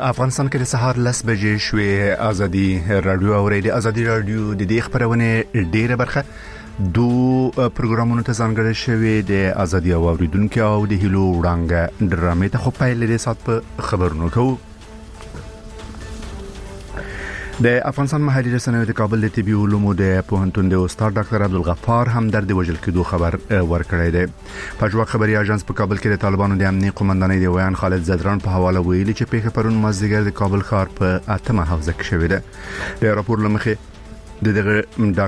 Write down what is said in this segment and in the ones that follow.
افغانستان کې د سهار 10 بجې شوې ازادي رادیو اورېدي. ازادي رادیو د دې خبرونه ډیره برخه دو پروګرامونو ته ځانګړی شوی د ازادي اوریدونکو او د هیلو وړاندې ډرامې ته خو پیل لري سات په خبرونو کوو. د افغانستان محلي رسنیو د کابل د طبي علومو د پوهنتون د استاد ډاکټر عبدالغفار همدرد وژل کېدو خبر ورکړی دی. پښتو خبري اژانس په کابل کې د طالبانو د امنیتي قومندانۍ د ویان خالد زدران په حواله ویلي چې پیښه پرون مازدیګر د کابل ښار په 8مه حوزه کې شوې ده. د راپور لمخې دغه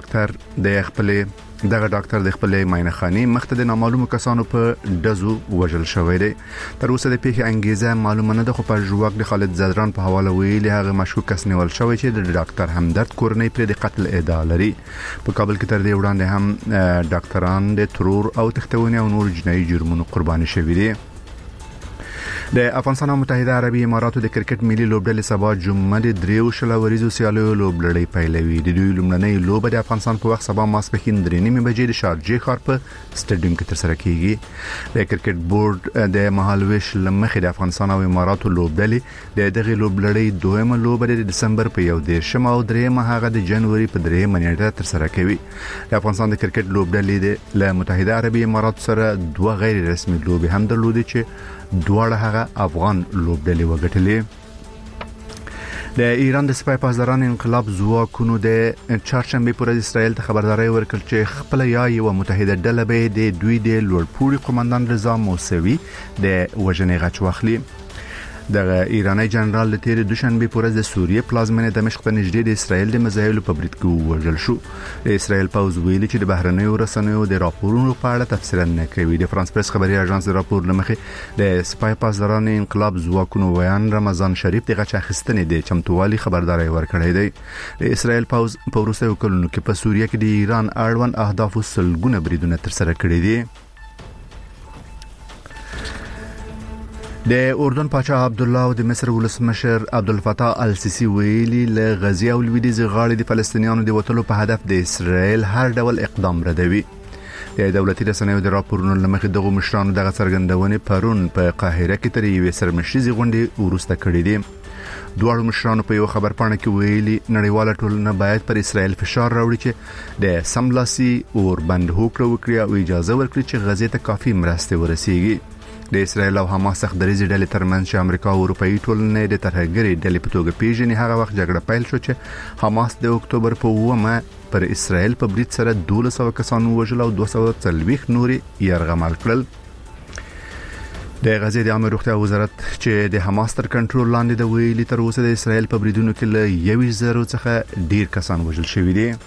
ډاکټر د خپل ماینخاني مخته د نامعلومو کسانو په دزو وژل شوی دی. تر اوسه د پیښې انګیزه معلومه نه ده، خو په جواب د خالد زدران په حواله ویلي هغه مشکوک کس نیول شوی چې د ډاکټر همدرد کورنۍ پر د قتل ادعا لري. په کابل کې تر دې وړاندې هم ډاکټران د ترور او تختونې او نور جنایي جرمونو قرباني شوي دي. د افغانستان او متحده عربي اماراتو د کرکټ ملي لوبډلې سبا جمعه د دریو شلوریزو سیالیو لوبلړۍ پیلوي. د دوی لومړنۍ لوبه د افغانستان په وخت سبا ماسپښین 3:30 بجې د شارجې ښار په سټیډیم کې ترسره کیږي. د کرکټ بورډ د مهالويش لمخې د افغانستان او اماراتو لوبډلې د دغه لوبلړۍ دویمه لوبه د دسمبر په 1 او 3 هغه د جنوري په 3 نیټه ترسره کوي. د افغانستان د کرکټ لوبډلې له متحده عربي اماراتو سره دوه غیر رسمي لوبې هم درلودې چې دواړه هغه افغان لوبډلې وګټلې. د ایران د سپای پاسداران انقلاب ځواکونو د چهارشنبه پر اسرائیل ته خبرداري ورکړه چې خپل یو متحده ډله به د دوی د لوړپوړي قومندان رضا موسوي د وژنې غچ واخلي. د ایرانی جنرال د تیر دوشنبه پر ورځ د سوریه پلازمینه دمشق ته نږدې د اسرائیل د مزایلو په برید کې وژل شو. د اسرائیل پوز ویلي چې د بهرنیو رسنیو د راپورونو په اړه تفسیر نه کوي. د فرانس پریس خبري اژانس د راپور لمخې د سپای پاسداران انقلاب ځواکونو ویان رمضان شریف د غچ اخیستنې د چمتووالي خبرداري ورکړې ده. د اسرائیل پوز په وروستیو کلونو کې په سوریه کې د ایران اړوند اهداف سلګونه بریدونه ترسره کړي دي. د اردن پاچا عبد الله او د مصر ولسمشر عبدالفتاح السیسی ویلي له غزه او لویدیځ غاړې د فلسطینیانو د وټلو په هدف د اسرائیل هر ډول اقدام ردوي. د دولتي رسنیو د راپورونو لمخې دغه مشرانو دغه څرګندونې پرون په قاهره کې تر یوې سرمشيزي غونډې ورسته کړې دي. دوه مشرانو په یو خبر پاڼه کې ویلي نړیواله ټولنه باید پر اسرائیل فشار راوړي چې د سملاسي اوربند هوکړه وکړي او اجازه ورکړي چې غزه ته کافي مرسته ورسیږي. د اسرائیل او حماس څخه د ریزې ډلې ترمنځ چې امریکا او اروپאי ټولنې د ترهګرۍ ډلې په توګه پیژني هغه وخت جګړه پیل شو چې حماس د اکتوبر په 9 پر اسرائیل په برید سره 1200 کسان وژل او 240 نوري يرغمل کړل. د غزې د عامه روغتیا وزارت چې د حماس تر کنټرول لاندې د ویلي تر اوسه د اسرائیل په بریدونو کې له 1000 څخه ډیر کسان وژل شوي دي.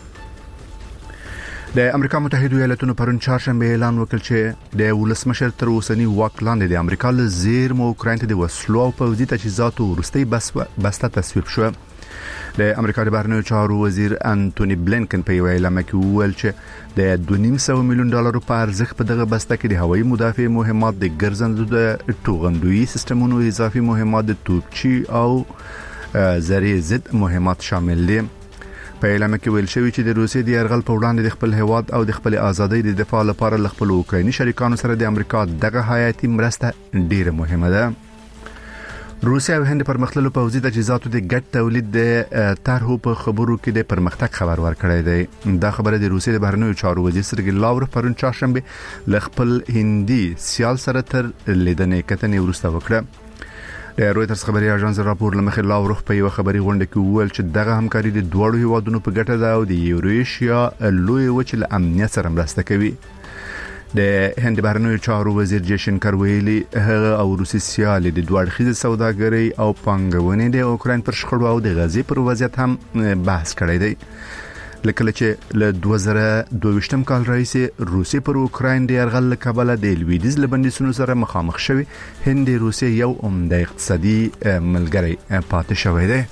د امریکا متحده ایالاتونو پرون چهارشنبه اعلان وکړ چې د ولسمشر تر اوسنی واک لاندې د امریکا له زیرمو اوکراین ته د وسلو او پوځي تجهیزاتو ورستۍ بسته تصویب شو. د امریکا د بهرنیو چارو وزیر انټونی بلینکن په یو اعلان کې وویل چې د $2.5 میلیون په ارزښت په دغه بسته کې د هوایي مدافع مهمات، د ګرځندو د توغندوی سیستمونو، اضافي مهمات، د توپچی او زری ضد مهمات شامل دي. په اعلان کې ویل شوی چې د روسیې د يرغل په وړاندې د خپل هواد او د خپل ازادۍ د دفاع لپاره ل خپل اوکرایني شریکانو سره د امریکا دغه حیاتي مرسته ډیره مهمه ده. روسیا او هند پرمختللو پوځي تجهیزاتو د ګډ تولید د طرحو په خبرو کې د پرمختګ خبر ورکړی دی. دا خبره د روسیې د بهرنیو چارو وزیر سرګی لاوروف پرون چهارشنبه ل خپل هندي سیال سره تر لیدنې کتنې وروسته وکړه. د رويټرز خبري اژانس راپور لمخې لاوروف په یو خبري غونډه کې وویل چې دغه همکاري د دوړو هیوادونو په ګټه ده او د یوریشیا لوی وچ له امنیت سره مرسته کوي. د هند بهرنیو چارو وزیر جیشنکر ویلي هغه او روسي سیال د دوه اړخیزه سوداګرۍ او پانګونې د اوکراین پر شخړو او د غزې پر وضعیت هم بحث کړی دی. لکه چې له 2022 کال راځي روسي پر اوکراین د يرغل کابل د لویدیز لبندیسونو سره مخامخ شوی. هند روسي یو عمده اقتصادي ملګری پاتې شوی دی.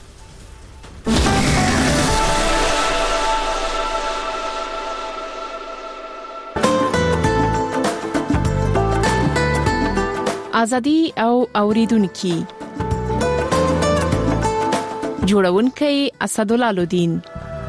ازادي او اوریدونکو جوړونکي اسدالله لودین.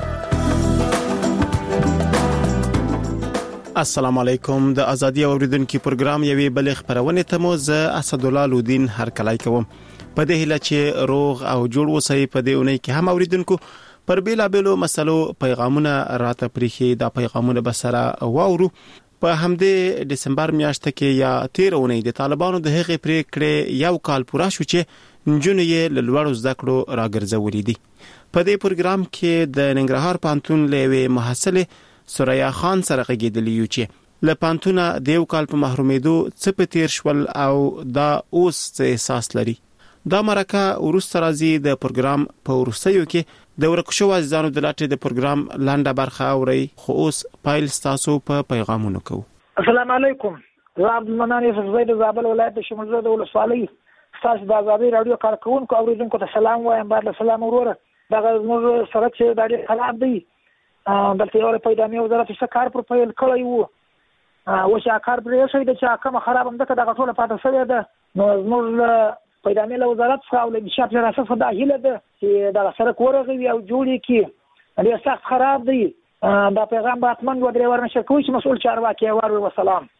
السلام علیکم. د ازادي اوریدونکو پروګرام یوې بل خبرونه ته مو زه اسدالله لودین هر کلای کوم. په دې هیله چې روغ او جوړ اوسئ. په دې اونۍ کې هم اوریدونکو پر بیلابیلو مسلو پیغامونه راته پریښي. دا پیغامونه به سره واورو. په همدې دسمبر میاشت کې یا 13 اونۍ د طالبانو د هغې پریکړې یو کال پوره شو چې نجونې یې له لوړو زده کړو راګرځولې دي. په دې پروګرام کې د ننګرهار پوهنتون له یوې محصلې سوریا خان سره غږېدلي یو چې له پوهنتونه د یو کال په محرومېدو څه په تیر شول او دا اوس څه احساس لري. دا مرکه وروسته راځي. د پروګرام په وروستیو کې د ورکو شوو عزیزانو د لاټې د پروګرام لنډه برخه اورئ. خو اوس پایل ستاسو په پیغامونو کوو. السلام علیکم. زه عبدالمنان یوسفزی د زابل ولایت د شمولزه د ولسوالۍ ستاسو د ازادي راډیو کارکونکو اوریدونکو ته سلام وایم. بعد له سلام وروره دغه زموږ سړک چې دا ډېر خراب دی. دلته یو پیدامي وزارت څه کار پر پیل کړی وو. اوس هغه کار پرې شوی دی چې کومه خراب همدغه دغه ټوله پاته شوې ده. نو زموږ پیدامي له وزارت څخه او له انشاء پر اساس دا هیله ده چې دغه سړک ورغوي او جوړ کړي. ډېر سخت خراب دی. دا پیغام به حتما و درې ورنشر کوي چې مسؤل چارواکي واوري. وسلام.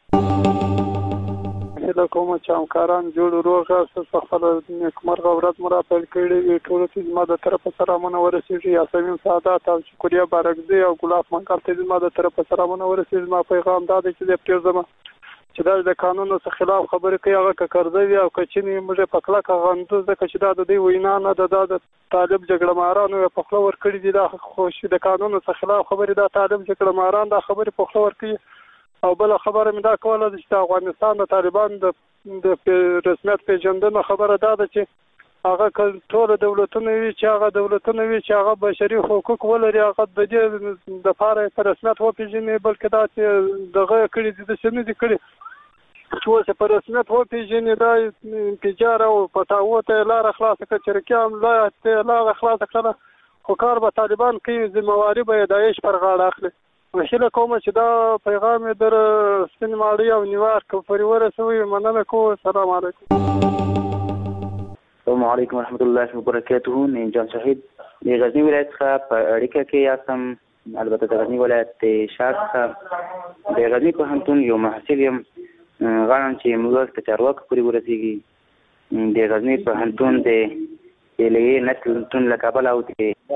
له کومه چې همکاران جوړ روغ اساس خپل نیکمرغه ورځ مو را پیل کړي. ټول چې زما د طرفه سلامونه ورسېږي. یاسمین سعادت او شکریا بارکزی او ګلاب منکل ته زما د طرفه سلامونه ورسېږي. ما پیغام دا دی چې د پریزما چې دا د قانونو څخه خلاف خبرې کوي هغه کړځوي او کچنی موږ په کلک غندو ځکه چې دا د دې وینا نه د طالب جګړه مارانو په خپل ور کړی دي. دا خوش د قانونو څخه خلاف خبرې دا طالب جګړه ماران دا خبرې په خپل ور کوي. او بل خبره مې دا کوله چې افغانستان د طالبان د رسمیت پیژندنه خبره دا ده چې هغه ټول دولتونه وي چې هغه بشري حقوق ولري. هغه د دې د لپاره په رسمیت وپیژني. بلکې دا چې دغه کړي دي د شنو دي کړي چې اوس په رسمیت وپیژني. دا انفجار او پټاو ته لار خلاص کړي چې رکیام لار خلاص کړه. خو کار به طالبان کوي. ذمہواری به داعش پر غاړه اخلي. وحیله کومه چې دا پیغام در سپین ماړی او نیویارک پورې ورسوي. مننه کوم. السلام علیکم. السلام علیکم ورحمۃ اللہ وبرکاتہ. من جان شهید د غزنی ولایت څخه په اړیکه کې یاستم. البته د غزنی ولایت شهر څخه د غزنی پوهنتون یو محصل یم. غواړم چې موږ ته چارواکو پورې ورسیږي. د غزنی پوهنتون د لیې نتلتون له کابل او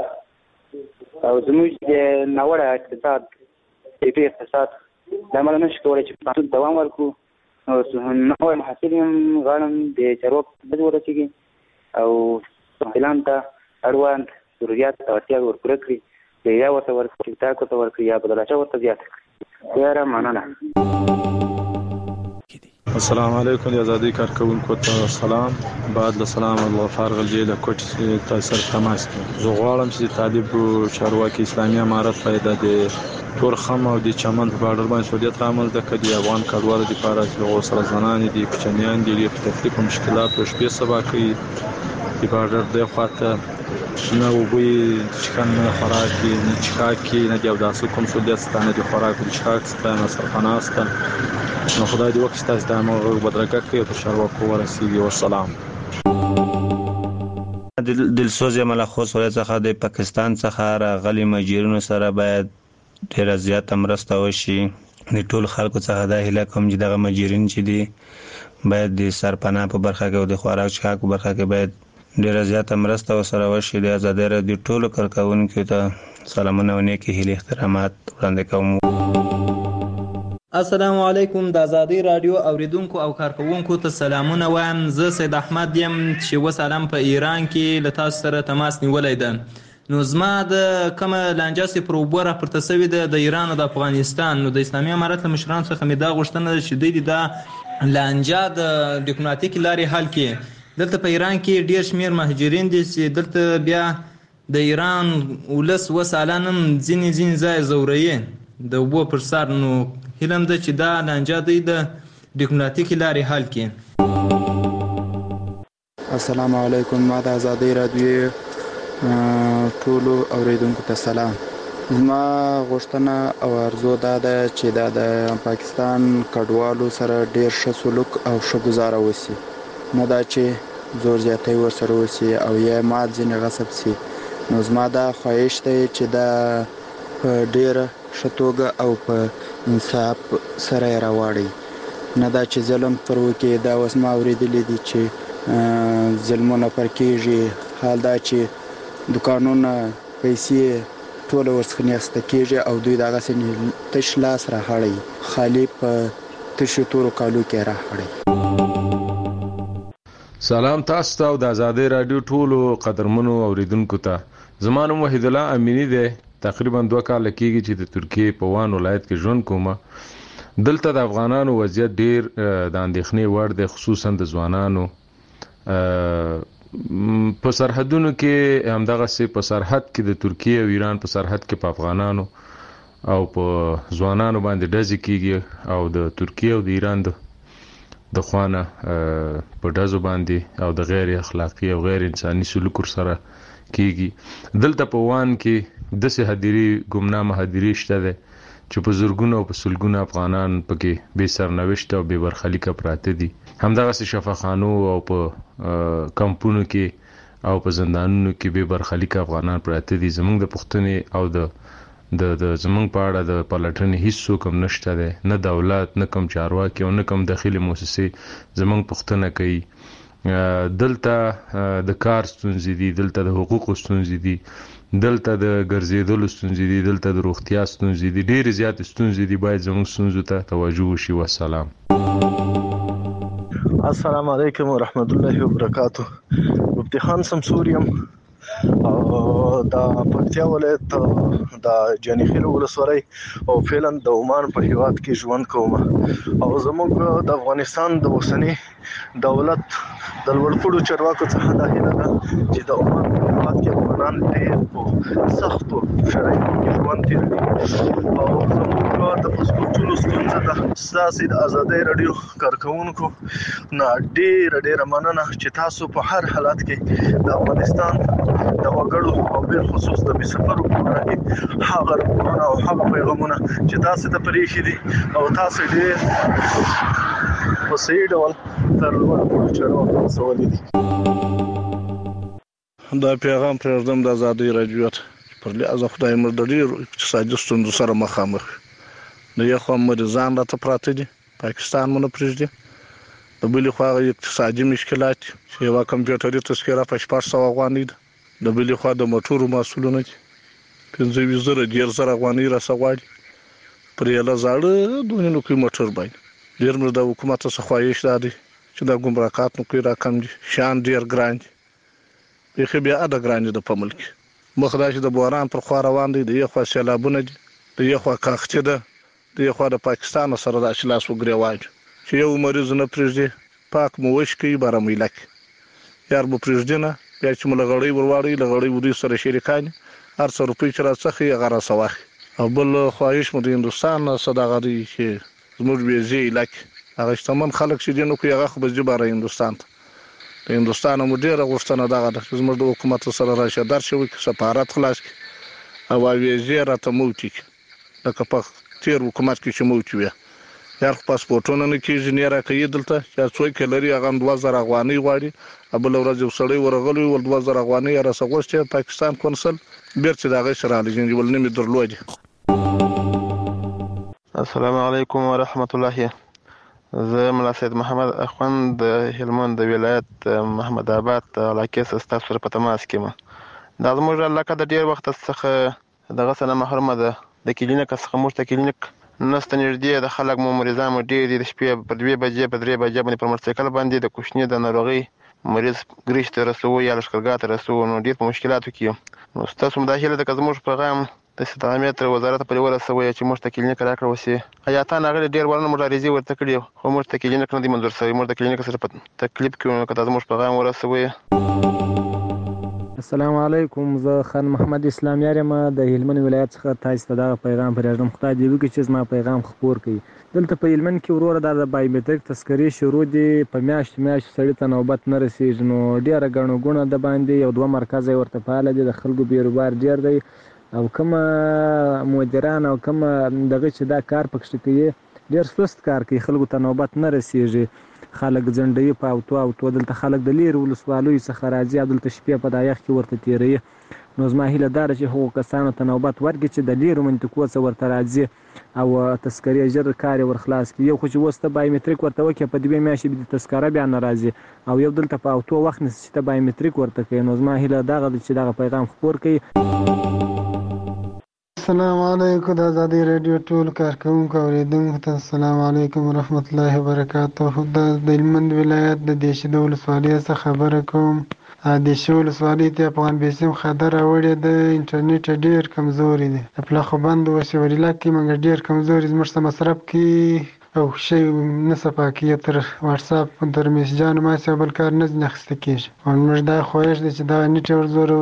زموږ د ناوړه اقتصاد دا عمل نشي کولی چې پوهنتون دوام ورکړو. نوی محصل یم. غواړم د چارواکو پورې ورسیږي او محصلانو ته اړوند ضروريات او اړتیاوې ورپوره کړي. یا ورته ورکړي تاک ورته ورکړي یا بدلاچه ورته زیاته کړي. ډېره مننه. السلام علیکم. د ازادي کارکونکو ته سلام. بعد له سلام الله فارغ الجیل کوټ تاسو سره تماس کوم. زه غواړم چې طالب چارواکي اسلامي امارت پیدا د تور خم او د چمن په بارډر باندې سعودیت عمل د کډي افغان کډوالو د لپاره چې سره زنان دي کوچنیان دي په تکلیف او مشکلات او شپې سبا کوي. د بارډر د خواته نه وبوي چکن خوراکي نه چکاکي نه د داسو کوم سعودیت ستانه د خوراک د چکاک ستانه سرخناسته. نو خدای دې وکړي تاسو د موږ بدرګه کوي او چارواکو ورسیږي. والسلام. دلسوز ملخص ولایت څخه د پاکستان څخه راغلي مهاجرینو سره باید ډیره زیاته مرسته وشي. د ټول خلکو څخه دا هیله کوم چې دغه مهاجرین چې دي باید د سرپناه په برخه کې او د خوراک چکاک په برخه کې باید ډیره زیاته مرسته وسره وشي. د ازادي راډیو ټولو کارکونکو ته سلامونه او نیکی هیلې احترامات وړاندې کوم. السلام علیکم. د ازادي راډیو اوریدونکو او کارکونکو ته سلامونه وایم. زه سید احمد یم چې وسلام په ایران کې له تاسو سره تماس نیولای ده. نو زما د کومه لانجه سي پروبور پرته سوي د ایران او د افغانستان. نو د اسلامي امارت له مشرانو څخه مې دا غوښتنه چې دوی د لانجه د ډیپلوماټیک لارې حل کړي. دلته په ایران کې ډیر شمیر مهاجرین دي چې دلته بیا د ایران ولس وسالانم ځینې ځای زوري د وبو پر سر. نو هیلم ده چې دا لانجه دوی د ډیپلوماټیک لارې حل کړي. السلام علیکم. ما د ازادي راډیو ټولو اوریدونکو ته سلام. زما غوښتنه او ارزو دا ده چې دا د پاکستان کډوالو سره ډیر ښه سلوک او ښه گزاره وسی. نه دا چې زور زیاتی ورسره وسی او یا مال ځینې غصب سي. نو زما دا خواهش دی چې دا په ډیره ښه توګه او په انصاف سره یې راواړي. نه دا چې ظلم پر وکړي. دا اوس ما اورېدلی دي چې ظلمونه پر کېږي. حال دا چې دوکانونه پیسې ټول ورڅخه نیسته کېږي او دوی دغسې تش لاس راهړی، خالي په تشو تورو کالو کې راهړی. سلام تاسو ته او د آزادۍ رادیو ټولو قدرمنو اوریدونکو ته. زما نوم وحید الله امینی دی. تقریبا 2 کال کېږي چې د ترکیې په وان ولایت کې ژوند کوم. دلته د افغانانو وضعیت ډیر د اندېښنې وړ دی، خصوصا د ځوانانو په سرحدونو کې. همدغسې په سرحد کې د ترکیې او ایران په سرحد کې په افغانانو او په ځوانانو باندې ډزې کېږي او د ترکیې او د ایران د خوانه په ډزو باندې او د غیر اخلاقی او غیر انساني سلوک سره کېږي. دلته په وان کې داسې هدیرې ګمنامه هدیرې شته ده چې په زرګونو او په سلګونو افغانان پکې بې سرنوشته او بې برخلیکه پراته دي. همدغسې شفاخانو او په کمپونو کې او په زندانونو کې بې برخلیکه افغانان پراته دي. زموږ د پوښتنې او د زمونږ په اړه د پلټنې هیڅ څوک هم نشته دی، نه دولت، نه کوم چارواکي او نه کوم داخلي موسسې زمونږ پوښتنه کوي. دلته د کار ستونزې دي، دلته د حقوقو ستونزې دي، دلته د ګرځېدلو ستونزې دي، دلته د روغتیا ستونزې دي، ډېرې زیاتې ستونزې دي. باید زموږ ستونزو ته توجه وشي. والسلام. السلام علیکم ورحمت الله وبرکاته. مفتي خان سمسور یم او د پکتیا ولایت د جاني خیل ولسوالۍ او فعلا د عمان په هیواد کې ژوند کوم. او زموږ د افغانستان د اوسنی دولت د لوړپوړو چارواکو څخه دا هیله ده چې د عمان په هیواد کې افغانان ډېر په سختو شرایطو کې ژوند تېروي. او زموږ د پاسپورټونو ستونزه ده. ستاسې د آزادۍ راډیو کارکوونکو نه ډېره مننه چې تاسو په هر حالت کې د افغانستان د وګړو او بل خصوص د بسفرو په اړه کې هغه راپورونه او هغه پیغامونه چې تاسو ته پرېښي دي او تاسو ډېر په صحیح ډول تر لوړو چارواکو رسولي دي. دا پیغام پرېږدم د آزادۍ راډیو پر لحاظ خدای مر د ډېرو اقتصادي ستونزو سره مخامخ. د یو خوا مریضان راته پراته دي، پاکستان مو نه پرېږدي. د بلې خوا اقتصادي مشکلات چې یوه کمپیوټري تذکره په 600 افغانۍ ده. د بلې خوا د موټرو محصولونه دي 15,000 10,000 افغانۍ راڅخه غواړي پر یوه زاړه دونې نوکۍ موټر باندې. ډېر مې د حکومت څخه خواهش دا دی چې دا ګمرکات نوکۍ راکم دي، شیان ډېر ګران دي، بیخي بې حده ګران دي د په ملک. مخ دا چې د بحران پر خوا روان دی، د یو خوا سیلابونه دي، د یو خوا کاختي ده، د یو خوا د پاکستان سره داسې لاس وګرېوان چې یو مریض نه پرېږدي، پاک مو وش کوي بارامیله کې یار مو پرېږدي نه، بیا چې مو له غړۍ ورواړوي له غړۍ ودوی سره شریکان هر څه روپۍ چې راڅخه هغه راڅه واخلي. او بل خواهش مو د هندوستان څه دغه دی چې زموږ ویزې علاقې هغه شتمن خلک چې دي نو کوي هغه خو به ځي باره هندوستان ته. د هندوستان مو ډېره غوښتنه دغه ده چې زموږ د حکومت سره راشه درشه وکړي، سفارت خلاص کړي او ویزې راته موچي کړي لکه په تېر حکومت کې چې موچي وي. یار خو پاسپورټونه نه کېږي نه راکوي دلته چې څوک یې لري هغه 2,000 افغانۍ غواړي. بله ورځ یو سړی ورغلی ول 2,000 افغانۍ یې راڅه غوښتې، پاکستان کنسل بېرته د هغې سره رالیږي ول نه مې درلودې. السلام علیکم ورحمت الله. زه ملا سید محمد اخوند د هلمند د ولایت محمد آباد علاقې څخه ستاسو سره په تماس کې یم. دا زموږ علاقه د ډېر وخت څخه دغه څه نه محرومه ده. د کلینیک څخه موږ ته کلینیک نسته نږدې، د خلک مو مریضان مو ډېر دي. د شپې په 2 بجې په 3 بجې باندې پر موټرسایکل باندې د کوچني د ناروغۍ مریض ګریش ته رسوو یا لښکرګاه ته رسوو، نو ډېر په مشکلاتو کې یم. نو ستاسو هم دا هیله ده که زموږ پیغام د استعامت وزارت پورې ورسوئ چې موږ ته کلینیک راکړه وسي. حیاتان هغه ډېر ورنه موږ عریضې ورته کړي خو موږ ته کلینیک نه دی منظور شوی. موږ د کلینیک سره په تکلیف کې یو، که دا زموږ پیغام ورسوئ. السلام علیکم. زه خان محمد اسلامیار یم د هلمند ولایت څخه. تاسو ته دغه پیغام پرېږدم، خدای دې وکړي چې زما پیغام خپور کړي. دلته په هلمند کې وروره دا د بایومټریک تذکرې شروع دي، په میاشت سړي ته نوبت نه رسېږي. نو ډېره ګڼه ګوڼه د باندې 1-2 مرکزه یې ورته فعاله دي، د خلکو بیروبار ډېر دی او کومه مدیران او کومه دغه چې دا کار پکښې کوي ډېر سست کار کوي، خلکو ته نوبت نه رسېږي. خلک ځنډوي په اوتو دلته خلک د لیرې ولسوالیو څخه راځي او دلته شپې په دا یخ کې ورته تېروي. نو زما هیله دا ده چې هغو کسانو ته نوبت ورکړي چې د لیرو منطقو څخه ورته راځي او تذکرې ژر کار یې ورخلاص کړي. یو خو چې اوس ته بایومټریک ورته وکړې په دوې میاشتې به د تذکره بیا نه راځي او یو دلته په اوتو وخت نیسي چې ته بایومټریک ورته کوي. نو زما هیله دغه ده چې دغه پیغام خپور کړي. السلام علیکم د آزادۍ راډیو ټول کارکوونکو اورېدونکو ته السلام علیکم ورحمت الله وبرکاته. د هلمند ولایت د دیشې ولسوالۍ څخه خبره کوم. دیشې ولسوالۍ ته افغان بیسیم خطر راوړی د انټرنیټ ډېر کمزوري دی. د پلاخو بند وسې وریلا کې موږ ډېر کمزوري زموږ څه مصرف کې او شی نه صفا کېږي تر واتساپ تر میسجانو ماسې او بل کار نه ځینې اخیسته کېږي. او موږ دا خواهش دی چې دغه نیټ ور زوره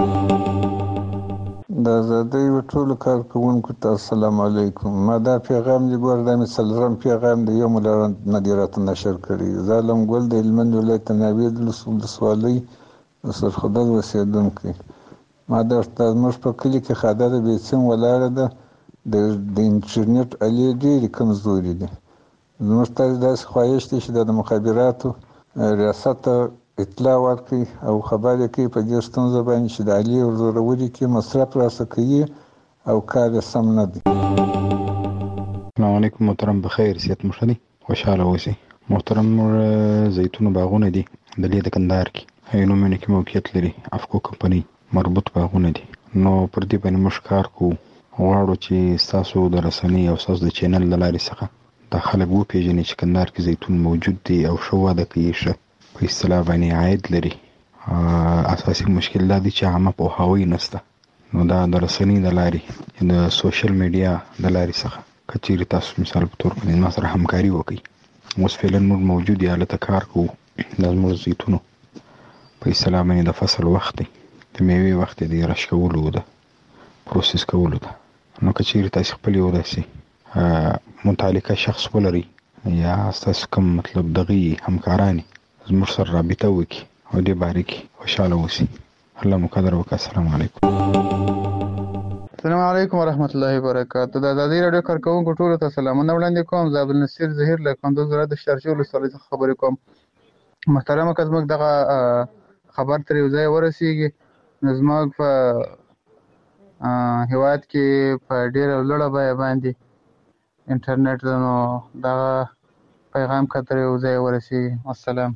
ورکړي. د آزادۍ ټولو کارکوونکو ته السلام علیکم. ما دا پیغام دی ګور دا مې څلورم پیغام دی یو مو نه دی راته نشر کړی. زه علم ګل د هلمند ولایت ناوید ولسوالۍ سرخدل اوسېدونکی. ما درته زموږ په کلي کې خاده د بیسیم ولاړه ده. د انټرنیټ الې ډېرې کمزوري دي. زموږ ته داسې خواهش دی چې د مخابراتو ریاست ته اطلاع ورکړي او خبر یې کوي په دې ستونزه باندې چې د الې ورزورولي کې مصرف راسه کوي او کار یې سم نه دی. السلام علیکم محترم، بخیر صحت مو ښه دی، خوشحاله اوسئ. محترم زیتون باغونه دي د لې د کندهار کې نومونه کې موقعیت لري. افکو کمپنۍ مربوط باغونه دي. نو پر دې باندې موږ کار کوو. غواړو چې ستاسو د رسنۍ او ستاسو د چینل له لارې څخه دا خلک وپېژني چې کندهار کې زیتون موجود دی او ښه وده کوي، ښه په اصطلاح باندې عاید لري. اساسي مشکل دا دی چې عامه پوهاوی نشته. نو دا د رسنۍ د لارې د سوشل میډیا د لارې څخه که چیرې تاسو مثال په طور باندې ما سره همکاري وکړئ. اوس فعلا موږ موجود یو هلته کار کوو. دا زموږ زیتونو په اصطلاح باندې د فصل وخت دی، د میوې وخت دی، رش کولو ده، پروسس کولو ده. نو که چیرې تاسو خپل یو داسې متعلقه شخص ولرئ یا ستاسو کوم مطلب دغه همکاران زموږ سره رابطه وکړي او دې باره کې خوشحاله اوسئ. الله مو قدر وکړي. السلام علیکم. السلام علیکم ورحمت الله وبرکاته. د آزادۍ راډیو کارکوونکو ټولو ته سلامونه وړاندې کوم. زه عبدالنصیر ظهیر له کندوز ولایت د شارجې ولسوالۍ څخه خبرې کوم. محترمه که زموږ دغه خبر تر یو ځای ورسیږي نو زموږ په هیواد کې په ډېره لوړه بیه باندې انټرنیټ ده، نو دغه پیغام که تر یو ځای ورسیږي. السلام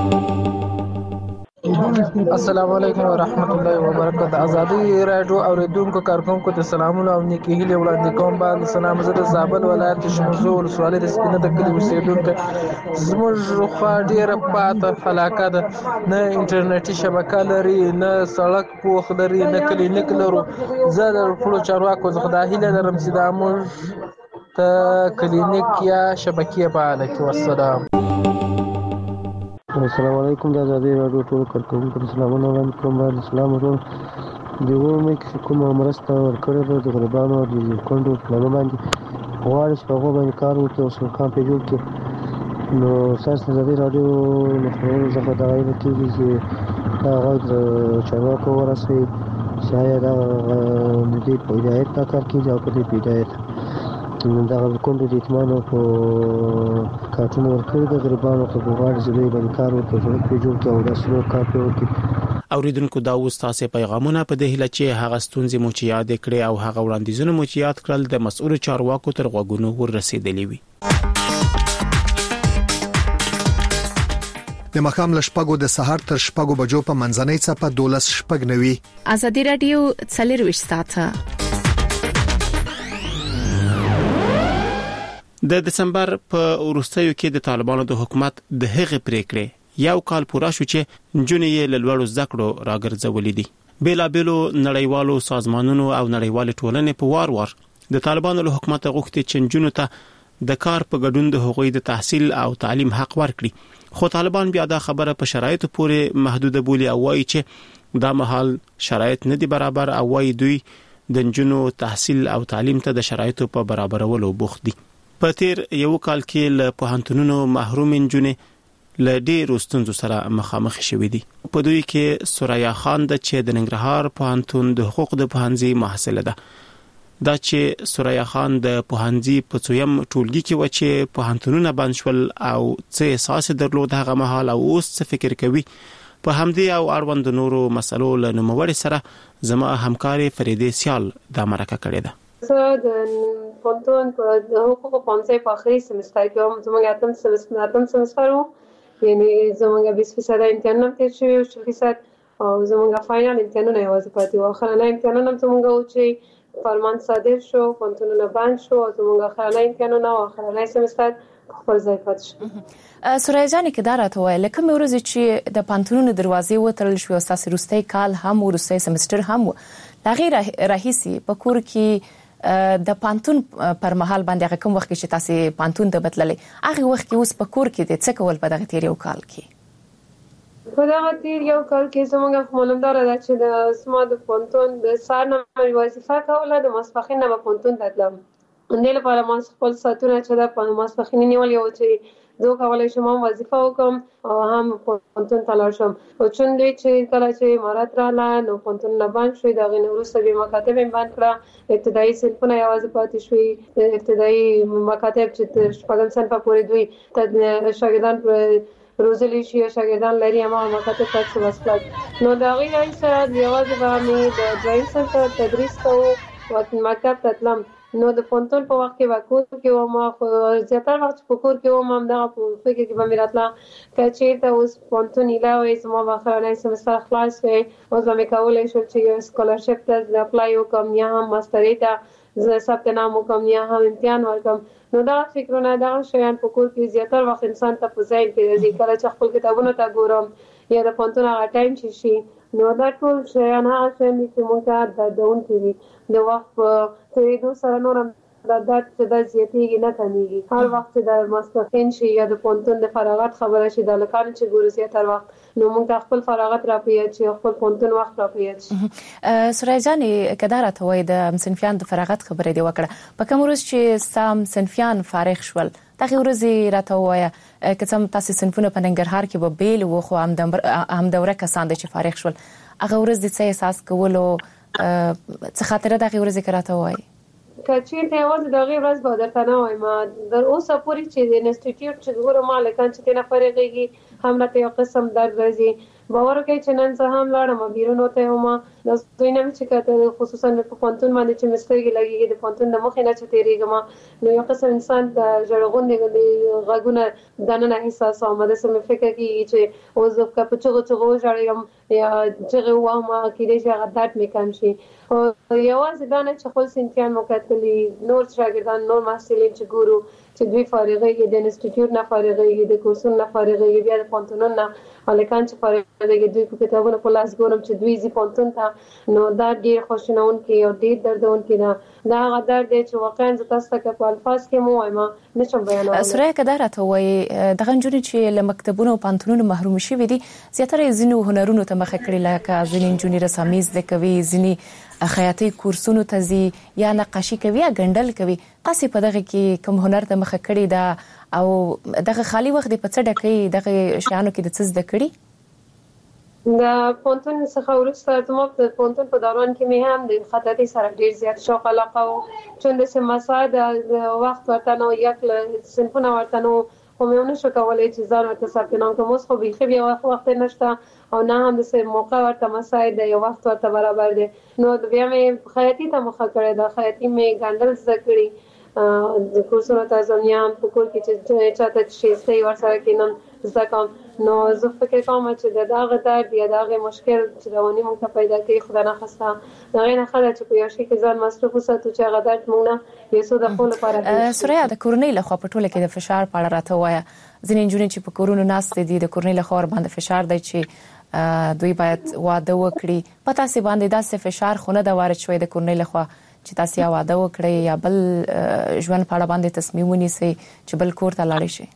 السلام علیکم ورحمت الله وبرکاته. آزادۍ راډیو اوریدونکو کارکوونکو ته سلامونه او نیکې هیلې وړاندې کوم. بعد سلام. زه د زابل ولایت د شموزو ولسوالۍ د سپینه د کلي اوسېدونکی. زموږ خوا ډېره پاته علاقه ده، نه انټرنیټي شبکه لري، نه سړک پوخ لري، نه کلینیک لرو. زه د ټولو چارواکو څخه دا هیله لرم چې دا موږ ته کلینیک یا شبکې فعاله کړي. والسلام. السلام علیکم. د آزادۍ راډیو ټولو کارکوونکو ته سلامونه وړاندې کوم. باید اسلام ورو د اومې کې کومه مرسته ورکړې ده د غریبانو او د کونډو پلانو باندې غواړي چې په هغو باندې کار وکړي او سرکان پرې جوړ کړي. نو ستاسو د آزادۍ راډیو له خپرونو څخه دغه هیله کېږي چې دا غږ د چارواکو ورسوي چې آیا دغه د دې په هدایت دا کار کېږي او په دې په هدایت دغه کونډو د یتیمانو په کارټونه ورکړي د غریبانو ته غواړي چې دوی باندې کار وکړي، سړک پرې جوړ کړي او داسې نور کار پرې وکړي. اوریدونکو دا اوس تاسو پیغامونه په دې هیله چې هغه ستونزې مو چې یاد کړې او هغه وړاندیزونه مو چې یاد کړل د مسؤل چارواکو تر غوږونو ورسېدلې وي. د مخام لشپګو د سحر تر شپګو بجو په منځنۍ څپه 12 شپګ نوي. آزادۍ راډیو 24 ساعته. د دسمبر په وروستیو کې د طالبانو د حکومت د هغې پریکړې یو کال پوره شو چې نجونې یې له لوړو زده کړو راګرځولې دي. بیلابېلو نړیوالو سازمانونو او نړیوالې ټولنې په وار وار د طالبانو له حکومت غوښتي چې نجونو ته د کار په ګډون د هغوی د تحصیل او تعلیم حق ورکړي. خو طالبان بیا دا خبره په شرایطو پورې محدوده بولي او وایي چې دا مهال شرایط نه دي برابر او وایي دوی د نجونو تحصیل او تعلیم ته د شرایطو په برابرولو بوخت دي. په تیر یو کال کې له پوهنتونونو محروم نجونې له ډېرو ستونزو سره مخامخ شوې دي. په دوی کې سوریا خان د چې د ننګرهار پوهنتون د حقوق د پوهنځي محصله ده. دا چې سوریا خان د پوهنځي په څویم ټولګي کې و چې پوهنتونونه بند شول او څه احساس درلود هغه مهال او اوس څه فکر کوي. په همدې او اړوند نورو مسلو له نوموړي سره زما همکاري فریدې سیال دا مرکه کړې ده. زه د پوهنتون په حقوقو پوهنځي په اخري سمستر کې وم. زموږ اتم سمستر وو، یعنی زموږ 20% امتحان هم تیر شوي 40% او زموږ فاینل امتحانونه یوازې پاتې وو. اخرنی امتحانونه هم زموږ وو چې فرمان صادر شو، پوهنتونونه بند شو او زموږ اخرنی امتحانونه او اخرنی سمستر خپل ځای پاتې شو. سوریا جان کې دا راته وایي لکه مې ورځ چې د پوهنتونونو دروازې وتړل شو او تاسو روستي کال هم روستي سمستر هم دا غیر راهیسي په کور کې د پانتون پر مهال باندې کوم وخت چې تاسو پانتون ته بدللې هغه وخت کې اوس په کور کې د څه کول په دغه تیر یو کال کې؟ په دغه تیر یو کال کې زموږ معلومدار ده چې د سما د پونتون د سار نه وظیفه کوله، د ماسپخین نه پونتون تلم. نه لپاره ما خپل ساتونه چې د ماسپخین نیول یو چې زه کولای شم وظیفه وکم او هم پونتون ته لاړ شم. او چون دوی چې کله چې امارات رااله نو پونتون نه بند شوی، دغه نه وروسته به مکاتب هم بند کړه. ابتدایي صنفونه یوازې پاتې شوي، ابتدایي مکاتب چې شپږم صنف پورې دوی ته شاګردان روزلی شي شاګردان لري اما مکاتب تاسو وسلات. نو دا غي ایسه یوازې باندې د ډراینګ سنټر تدریس کوو او مکتب ته تلم. نو د پونتون په وخت کې وکول کې و ما خو زیاتره وخت په کور کې و ما دا په فکر کې به میراتلا چې ته اوس پونتون علاوه زما واخرنۍ سمستر خلاص وي او زما کولای شو چې یو سکالرشپ ته اپلای وکم یا هم ماسترې ته زه ثبت نام وکم یا هم امتحان ورکم. نو دا فکرونه دا شیان په کور کې زیاتره وخت انسان ته په ځای کې راځي. کله چې خپل کتابونه ته ګورم یا د پونتون هغه ټایم شي نو دا ټول شیان هغه چې موږ ته د دون کې د وخت په تیریدو سره نورم دا چې د زیاتېږي نه کمیږي. هر وخت د ماسپخین شي یا د پونتون د فراغت خبره شي د لکان چې ګورو زیاتره وخت نو موږ خپل فراغت راپیږي چې خپل پونتون وخت راپیږي. سوریا جان کدار ته وای د صنفیان د فراغت خبره دی وکړه په کوم ورځ چې سام صنفیان فارغ شول دغه ورځ راته وای کڅم تاسو صنفونه په ننګرهار کې به بیل و خو هم دوره کسان چې فارغ شول هغه ورځ د څه احساس کولو څه خاطر دغه ورځ کراته وای کچې ته یوازې دغه ورځ به درته نه وایم در اوسه پورې چې د انسټیټیوټ چې ګورم مالکان چې نه فارغېږي هم راته یو قسم درد راځي. باور کوي چې نن زه هم لاړم بیرون وته هم د دوی نه چې کته خصوصا په پونتون باندې چې مسترګي لګيږي د پونتون د مخې نه چې تیریږم نو یو قسم انسان د جړغون دی غږونه دنه احساس آمده سم فکر کوي چې او زه په چغو ژړم یا چې وامه کې دې هغه درد میکم شي. او یوازې دا نه چې خپل صنفیان مکتلي نور شاګردان نور محصلین چې ګورو چې دوی فارغېږي د انسټیټیوټ نه فارغېږي د کورسونو نه فارغېږي بیا د پونتونونو نه الکان چې فارغېږي دوی په کتابونو په لاس ګورم چې دوی زی پونتون ته نو دا ډېر خوشنون کې او ډېر دردون کې دا هغه درد دی چې واقعا زه تاسو ته په الفاظ کې مو وایم نشم بیانولی. سوریا کدار ته وایي دغه نجونې چې له مکتبونو او پوهنتونونو محروم شوي دي زیاتره ځینو هنرونو ته مخه کړي لکه ځینې نجونې رسامي زده کوي ځینې خیاطي کورسونو ته ځي یا نقاشي کوي یا ګنډل کوي. تاسو په دغه کې کوم هنر ته مخه کړي دا او دغه خالی وخت په څه ډکې دغه شیانو کې د څه زده کړي؟ د پونتون څخه وروسته زموږ د پونتون په دوران کې مې هم د خطاطۍ سره ډېر زیات شوق علاقه و چون د سماسا د وخت ورته نو یک صنفونه ورته نو خو مې ونه شو کولی چې ځان ورته ثبت نام کړم. اوس خو بیخي بیا وخت نشته او نه هم د موقع ورته مساعد دی یو وخت ورته برابر دی. نو بیا مې خیاطي ته مخه کړې ده. خیاطي مې ګنډل زده کړي د کورسونو ته ځم یا هم په کور کې چې چاته شیستې ورسره کینم زده کوم. نو زه فکر کوم چې د دغه درد یا دغه مشکل چې رواني مونږ ته پیدا کوي خدای نه خواسته هغې نه ښه ده چې په یو شي کې ځان مصروف وساتو چې هغه درد مونږ نه یو څه د خپلو لپاره. سوریا د کورنۍ لخوا په ټوله کې د فشار په اړه راته ووایه. ځینې نجونې چې په کورونو ناستې دي د کورنۍ لخوا ورباندې فشار دی چې دوی باید واده وکړي. په تاسې باندې داسې فشار خو نه ده وارد شوی د کورنۍ لخوا چې تاسې یا واده وکړئ یا بل ژوند په اړه باندې تصمیم ونیسئ چې بل کور ته لاړئ شئ؟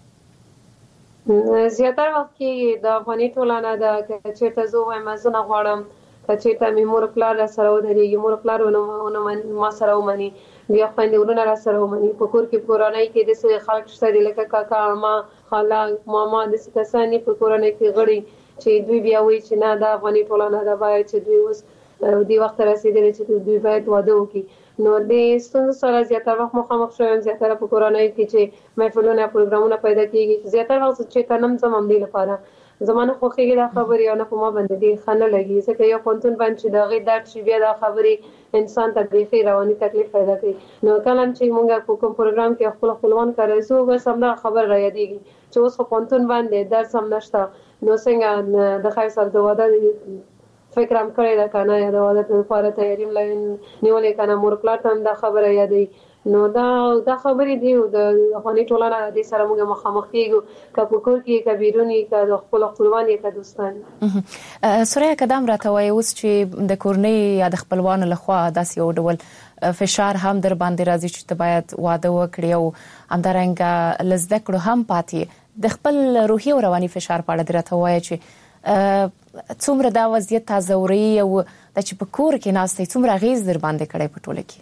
زیاتره وخت کې د افغاني ټولنه د چېرته زه وایم زه نه غواړم که چېرته مې مور پلار را سره ودرېږي مور پلار ونه ما سره ومني بیا خویندې ورونه را سره ومني. په کور کې کورنۍ کې داسې خلک شته دي لکه کاکا عمه خاله ماما داسې کسان دي په کورنۍ کې غړي چې دوی بیا وایي چې نه دا افغاني ټولنه ده باید چې دوی اوس دی وخت رسیدلی چې دوی باید واده وکړي. نو د ستونزو سره زیاتره وخت مخامخ شوم، زیاتره په کورنۍ کې چې محفلونه پروګرامونه پیدا کیږي، زیاتره وخت چې تنم زموږ دی لپاره زمانه خوخیږي دا خبرې او نه په ما باندې دی خنه لګي، ځکه یو پونتون باندې دا غي درد شي بیا دا خبرې انسان ته بیخي رواني تکلیف پیدا کوي. نو کله چې موږ په کوم پروګرام کې خپل خپلوان کارایسو بس هم دا خبر را یادېږي چې اوس په پونتون باندې درس هم نشته، نو څنګه د خیر سره د واده فکر هم کړی دا کنه یا د واده لپاره تیاری نیولې کنه مور پلار ته هم دا خبره یادې. نو دا خبرې دی د افغاني ټولنه د سره موږ مخامخ کیږو که په کور کې که بیرونی که د خپل خپلوان که دوستان. سوریا قدم راته وایي اوس چې د کورنۍ یا د خپلوانو لخوا داسې یو ډول فشار هم در باندې راځي چې ته باید واده وکړې او همدارنګه له زده کړو هم پاتې د خپل روحي او رواني فشار په اړه راته وایي چې څومره دا وضعیت تازوري او د چې په کور کې ناستې څومره اغېز در باندې کړی په ټوله کې؟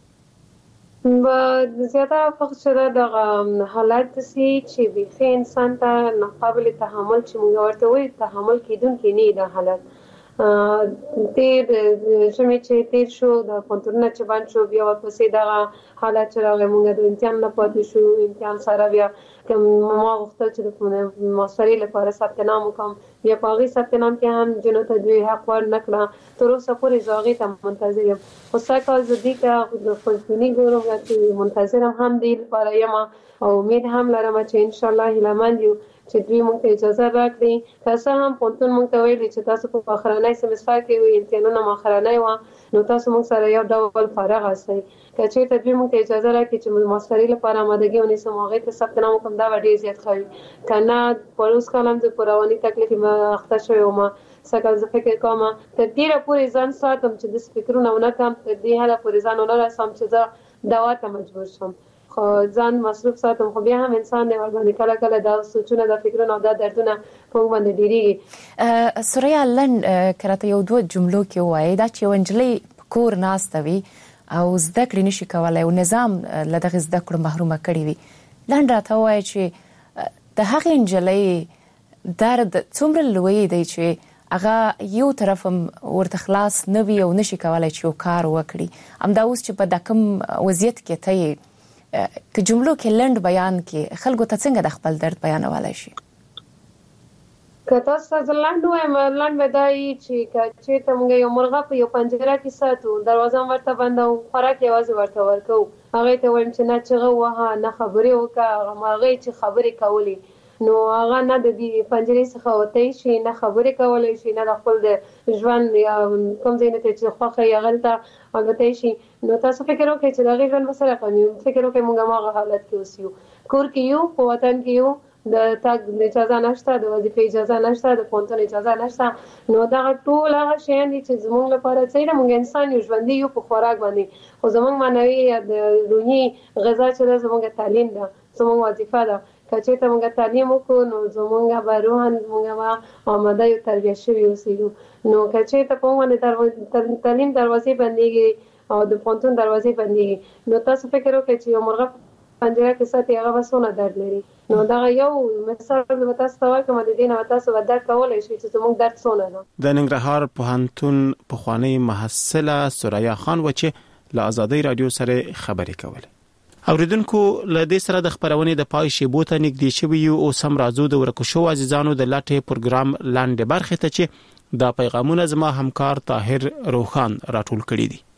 زیاته وخت سره د حالات دي چې بیخي انسان ته ناقابل تحمل چې موږ ورته وایو تحمل کیدونکي نه د حالات تیر چې شو د پونتونه چې باندې شو بیا ورپسې د حالات چې راغلي موږ د امتحان نه پاتې شو، امتحان سره بیا کوم ما غوښتل چې د ماسترۍ لپاره ثبت نام وکم، بیا په هغې ثبت نام کې هم جنو ته دوی حق ور نه کړه، تر اوسه پورې زه هغې ته منتظر یم. خو سږ کال زه دې ته د خپلتوني ګورم چې منتظر هم دې لپاره یم او امید هم لرم چې انشاءالله هیلهمند یو چې دوی موږ ته اجازه راکړي. که څه هم پونتون موږ ته ویلي چې تاسو په آخرنی سمستر کې وي امتحانونه مؤخرنی وه نو تاسو موږ سره یو ډول فارغ هستئ، که چېرته دوی موږ ته اجازه راکړي چې ماسترۍ لپاره آمادګي ونیسم هغې ته ثبت نام وکړم دا به ډېر زیات ښه وي. که نه په اوس کال هم زه په رواني تکلیف اخته شوې وم، سږ زه فکر کوم تر ډېره پورې ځان ساتم چې داسې فکرونه ونه کړم، تر دې حده پورې ځان ونه رسوم چې زه دوا ته مجبور شم، خو ځان مصروف ساتم. خو بیا هم انسان دی ورباندې کله کله دا سوچونه دا فکرونه او دا دردونه په موږ باندې ډېرېږي. سوریا لنډ که راته یو دوه جملو کې ووایي دا چې یوه نجلۍ په کور ناسته وي او زده کړې نشي کولی او نظام له دغې زده کړو محرومه کړې وي، لنډ راته ووایي چې د هغې نجلۍ درد څومره لوی دی چې هغه یو طرف هم ورته خلاص نه وي او نشي کولی چې یو کار وکړي. همدا اوس چې په دا کوم وضعیت کې ته یې که جملو کې لنډ بیان کې خلکو ته څنګه د خپل درد بیانولی شي؟ که تاسو ته زه لنډ ووایم لنډ به دا وي چې که چېرته موږ یو مرغه په یو پنجره کې ساتو، دروازه هم ورته بنده وو، خوراک یوازې ورته ورکوو، هغې ته وایم چې نه چغه ووهه نه خبرې وکړه، هغې چې خبرې کولې نو هغه نه د دې پنجرې څخه وتی شي، نه خبرې کولی شي، نه د خپل د ژوند یا کوم ځای نه چې خوښه یې هغلته الوتی شي. نو تاسو فکر وکړئ چې د هغې ژوند به سره کوم یو، فکر وکړئ موږ هماغه حالت کې اوس یو، کور کې یو، په وطن کې یو، د تګ اجازه نشته، د وظیفې اجازه نشته، د پوهنتون اجازه نشته، نو دغه ټول هغه شیان دي چې زموږ لپاره څه ده، موږ انسان یو ژوندي یو په خوراک باندې، خو زموږ معنوي یا د روحي غذا چې ده زموږ تعلیم ده، زموږ وظیفه ده. که چېرته موږ تعلیم وکړو نو زموږ به روحاً موږ به آماده یو تربیه شوي اوسېږو. نو که چېرته په موږ باندې تعلیم دروازې بندېږي او د پوهنتون دروازې بندېږي نو تاسو فکر وکړئ چې یو مرغه پنجره کې ساتي هغه به څونه درد لري. نو دغه یو مثال به تاسو ته ورکړم د دې نه به تاسو به درک کولی شئ چې زموږ درد څونه ده. د ننګرهار پوهنتون پخوانۍ محصله سوریا خان و چې له ازادۍ راډیو سره خبرې کولې. اوریدونکو له دې سره د خبرونې د پای شیبو ته نږدې شوي یو او سم راځو د ورکو شو عزیزانو د لاټې پروګرام لاندې برخې ته چې دا پیغامونه زما همکار طاهر روخان راټول کړي دي.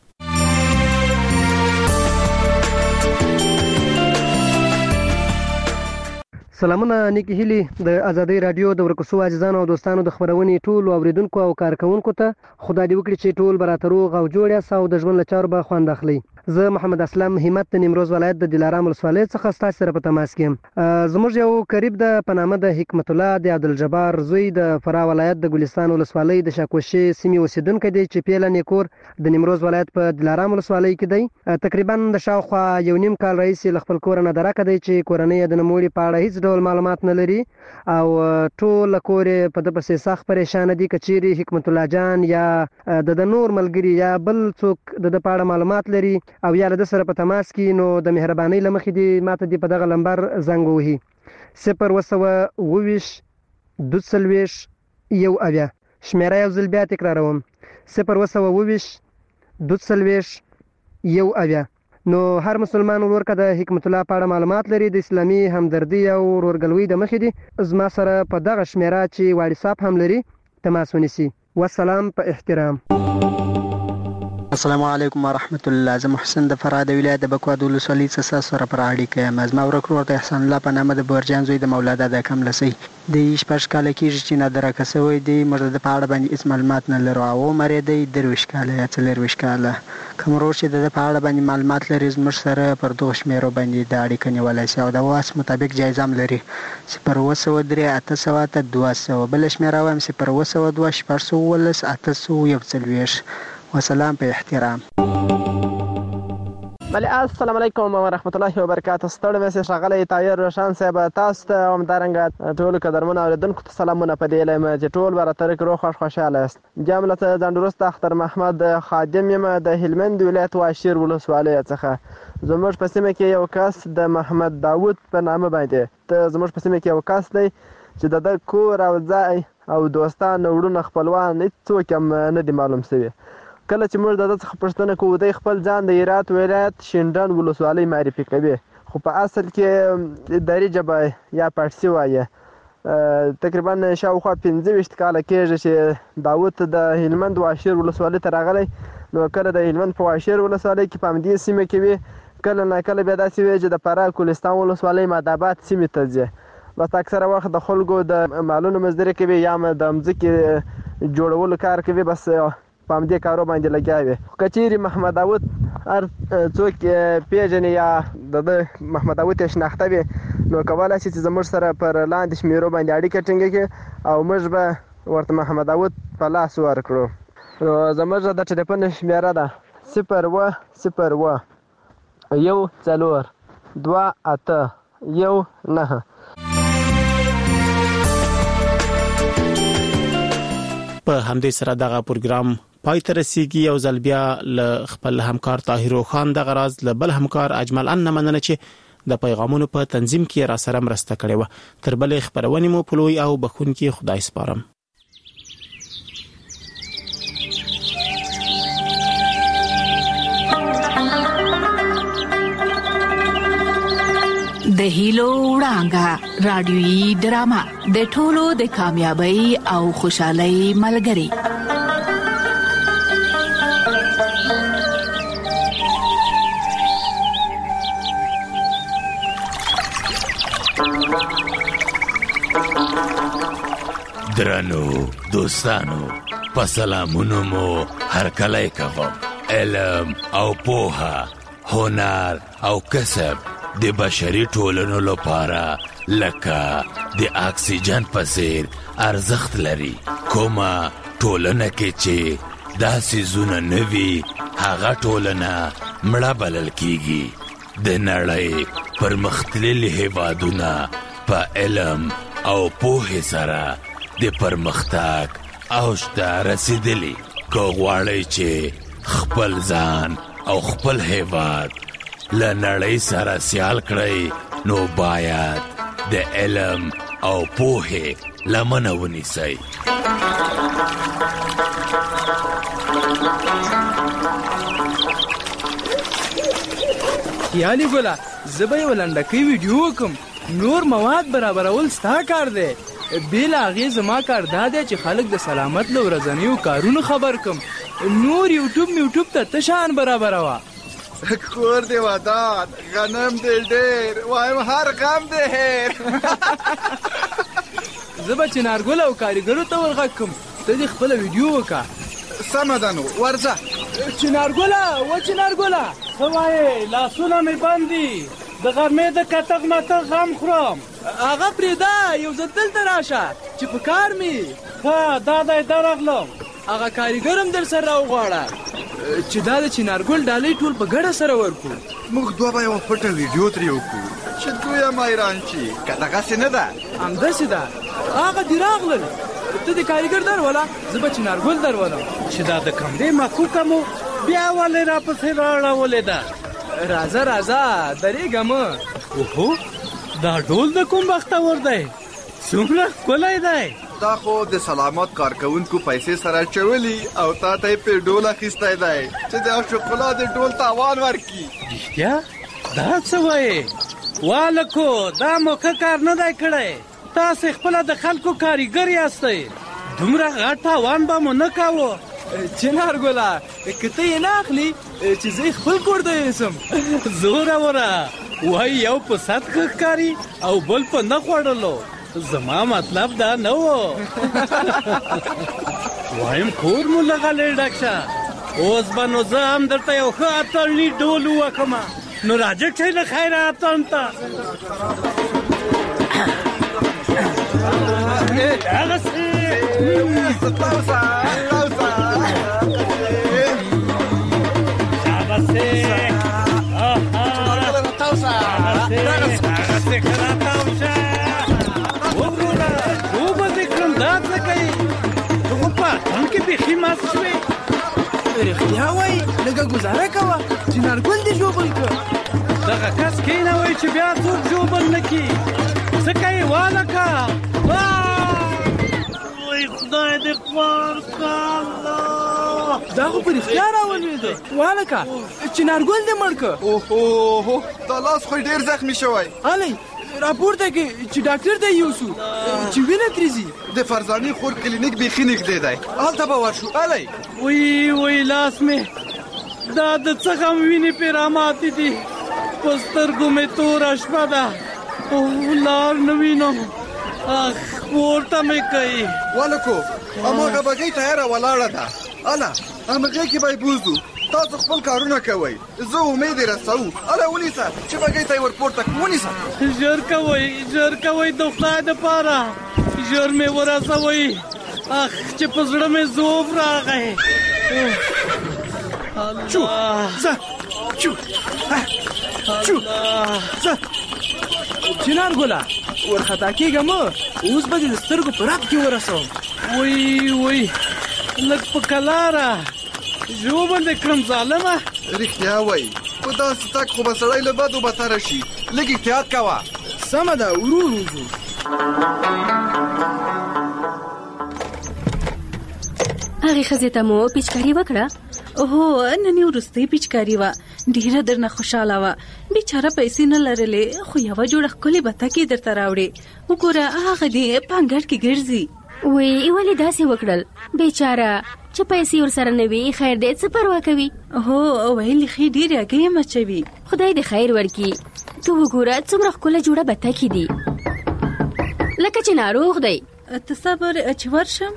سلامونه نیکی هیلی د ازادۍ رادیو د ورکو عزیزانو او دوستانو د خبرونې ټول اوریدونکو او کارکونکو ته خدای دې وکړي چې ټول برات روغ او جوړ یاست او د ژوند له چارو به خوند اخلئ. زه محمد اسلام همت د نیمروز ولایت د دلارام ولسوالۍ څخه ستاسو سره په تماس کې یم. زموږ یو قریب د په نامه د حکمت الله د عبدالجبار زوی د فراه ولایت د ګلستان ولسوالۍ د شاکوشي سیمې اوسیدونکی دی چې پیله نیکور د نیمروز ولایت په دلارام ولسوالۍ کې دی. تقریبا د شاوخوا یو نیم کال راهیسې له خپل کوره نه درکه دی چې کورنۍ یې د نوموړي په اړه هیڅ ډول معلومات نه لري او ټول کور یې په ده پسې سخت پریشانه دي. که چیرې حکمت الله جان یا د نور ملګري یا بل څوک د ده په اړه معلومات لري او یا له ده سره په تماس کې نو د مهربانۍ له مخې دې ماته دې په دغه لمبر زنګ ووهي 0 2 22 1 شمیره یو ځل بیا تکراروم 020 240 1 نو هر مسلمان ورور که د حکمت الله په اړه معلومات لري د اسلامي همدردي او ورورګلوۍ د مخې دي زما سره په دغه شمیره چې واتساپ هم لري تماس ونیسي. والسلام په احترام. السلام علیکم ورحمت الله. زه محسن د فراه د ولایت د بکواد ولسوالۍ څخه سره پر اړیکه یم. زما ورور د احسان الله په نامه د بورجان زوی د مولا دادا کملسي د 16 کال کېږي چې نادره کسوي دی مرده د پاړه باندې هیڅ معلومات نه لرو او مری دی 23 کال یا 24 کال کوم ورور چې د پاړه باندې معلومات لري زموږ سره پر دوه شمیرو باندې د اړیکه نیولای شي او د واس مطابق جایزه هم لري 0 800 200 بل شمیره هم 0 2 400 800 وسلام په احترام. بله السلام علیکم ورحمت الله وبرکاته. ستړی مې ښاغلی طاهر روشن صاحب تاسو ته همدارنګه ټولو قدرمنو اورېدونکو ته سلامونه په دې هیله یم چې ټول به راته روغ خوښ خوشحاله یاست. جام له ځان وروسته اختر محمد خادم یم د هلمند ولایت واشیر ولسوالۍ څخه. زموږ په سیمه کې یو کس د محمد داود په نامه باندې زموږ په سیمه کې یو کس دی چې د ده کور او ځای او دوستان وروڼه خپلوان هېڅوک هم نه دي معلوم شوي. کله چې موږ د ده څخه پوښتنه کوو دی خپل ځان د هرات ولایت شینډنډ ولسوالۍ معرفي کوي خو په اصل کې دري ژبه یا پارسي وایي. تقریبا شاوخوا 25 کاله کېږي چې داود د هلمند واشیر ولسوالۍ ته راغلی. نو کله د هلمند په واشیر ولسوالۍ کې په همدې سیمه کې وي کله ناکله بیا داسې وي چې د فراه کولستان ولسوالۍ ماداباد سیمې ته ځي. بس اکثره وخت د خلکو د مالونو مزدوري کوي یا د مځکې جوړولو کار کوي بس په همدې کارو باندې لګیا وي. که چیرې محمد داود هر څوک پیژني یا د محمد داود یې شناخته وي نو کولی شي چې زموږ سره پر لاندې شمیرو باندې اړیکه ټینګه کړي او موږ به ورته محمد داود په لاس ورکړو. نو زموږ د ټلیفون شمیره ده 0 0 1 4 2 8 1 9. په همدې سره دغه پروګرام پای ته رسیږي. یو ځل بیا له خپل همکار طاهر خان د غراز له بل همکار اجمل ان مننه چې د پیغامونو په تنظیم کې را سره مرسته کړې و. تر بلې خبرونه مو په لوی او بخونکي خدای سپارم. د هیلو وړانګه رادیويي ډرامه د ټولو د کامیابی او خوشحالۍ ملګری. درنو دوستانو په سلامونو مو هرکلی کوم. علم او پوهه هنر او کسب د بشري ټولنو لپاره لکه د اکسیجن په څیر ارزښت لري. کومه ټولنه کې چې دا څیزونه نه وي هغه ټولنه مړه بلل کیږي. د نړۍ پرمختللي هیوادونه په علم او پوهې سره د پرمختګ اوج ته رسیدلی. که غواړئ چې خپل ځان او خپل هیواد له نړۍ سره سیال کړئ نو باید د علم او پوهې لمنه ونیسئ. یالي ګولا زه به یو لنډکی ویډیو وکم. نور مواد برابرول ستا کار دی. بیل هغې زما کار دا دی چې خلک د سلامت له ورځنیو کارونو خبر کم. نور یوټیوب ته تشان برابروه. کور دی ودان غنم دی ډېر وایم هر غم دی هیر. زه به چنارګل او کاریګرو ته ورغږ کم ته دې خپله ویډیو وکړه. سمه ده نو ورځه. چنارګله و چنارګله څه وایې لاسونه مې بند دي د غرمې د کتغ متغ غم خورم. هغه پرېږده یو ځل دلته راشه چې په کار مې ښه دا دی درغلم. هغه کاریګر هم در سره راوغواړه چې دا د چنارګل ډالۍ ټول په ګډه سره ورکړو. موږ دوه به یوه پټه ویډیو ترې وکړو چې دوی هم حیران شي. که دغسې نه ده همداسې ده. هغه دې راغلل ته د کاریګر درولله زه به چنارګل درولم چې دا د کمرې مکوکه مو بیا ولې راپسې راړولې ده. راځه درېږه مه. اوهو دا ډول د کوم بختور دی څومره ښکلی دی. تا خو د سلامت کارکونکو پیسې سره چولي او تا ته په ډول اخیستی دی چې د شوکولاته ډول تاوان ورکي. رښتیا دا څه وایې والکو؟ دا موخه کار نه دی کړی. تاسې خپله د خلکو کاریګر یاستئ. دومره غټ تاوان به مو نه کاوه. چنارګله که ته یې نه اخلي چې زه خپل کور ته یوسم. زوروره وایي یو په صد ښه ښکاري او بل په نه خوړلو. زما مطلب دا نه و. وایم کور مو لغلی ډک شه. اوس به نو زه هم درته یو ښه اتڼي ډول ووکمه. نو راجه کښې له خیره اتڼ ته. هغسې بیخي مات شوې. رښتیا وایي لږه ګزاره کوه چنارګل دې ژوبل که. دغه کس کېنوئ چې بیا څوک ژوبل نه کي. څه کوې والکه؟ وای خدای دې خوار که الله. دا خو په رښتیا راولوېده والکه چنارګل دې مړ که. اوهو دا لاس خو ډېر زخمي شوی. هلی راپورته کې چې ډاکټر ته یوسو چې وینه ترې ځي. د فرزانې خور کلینیک بیخي نږدې دی. هلته به ورشو. هلی وی لاس مې دا د څه غم وینې پې راماتې دي. په سترګو مې توره شپه ده. لار نه وینم. پورته مې کوي. والکو هماغه بګۍ تیاره ولاړه ده. هله همغې کې به یې بوځو. تاسو خپل کارونه کوئ. زه امید یې رسوو. هله ونیسه چې بګۍ ته یې ورپورته کړو. ونیسه. ژر کوئ د خدای دپاره. ژر مې ورسوئ. چې په زړه مې ذوب راغی. چو ځه چنارګله ورخطا کېږه مه. اوس به دې د سترګو په رپ کې ورسوم. وی لږ په کلاره ژوبل دې کړم ظالمه. رښتیا وایي په داسې تګ خو به سړی له بدو بتره شي. لږ احتیاط کوه. سمه ده ورو ځو. هغې ښځې ته مو پیچکاري وکړه؟ هو نن یې وروستۍ پیچکاري وه. ډېره درنه خوشحاله وه. بیچاره پیسې نه لرلې خو یوه جوړه ښکلې بتکې درته راوړې. وګوره هغه دې په انګړ کې ګرځي. وی ولې داسې وکړل؟ بیچاره چې پیسې ورسره نه وي خیر دی څه پروا کوي. هو ویل ښې ډېرې هګۍ یې مچوي. خدای دې خیر ورکړي. ته وګوره څومره ښکله جوړه بتکې دي لکه چې ناروغ دی. ته صبر چې ورشم.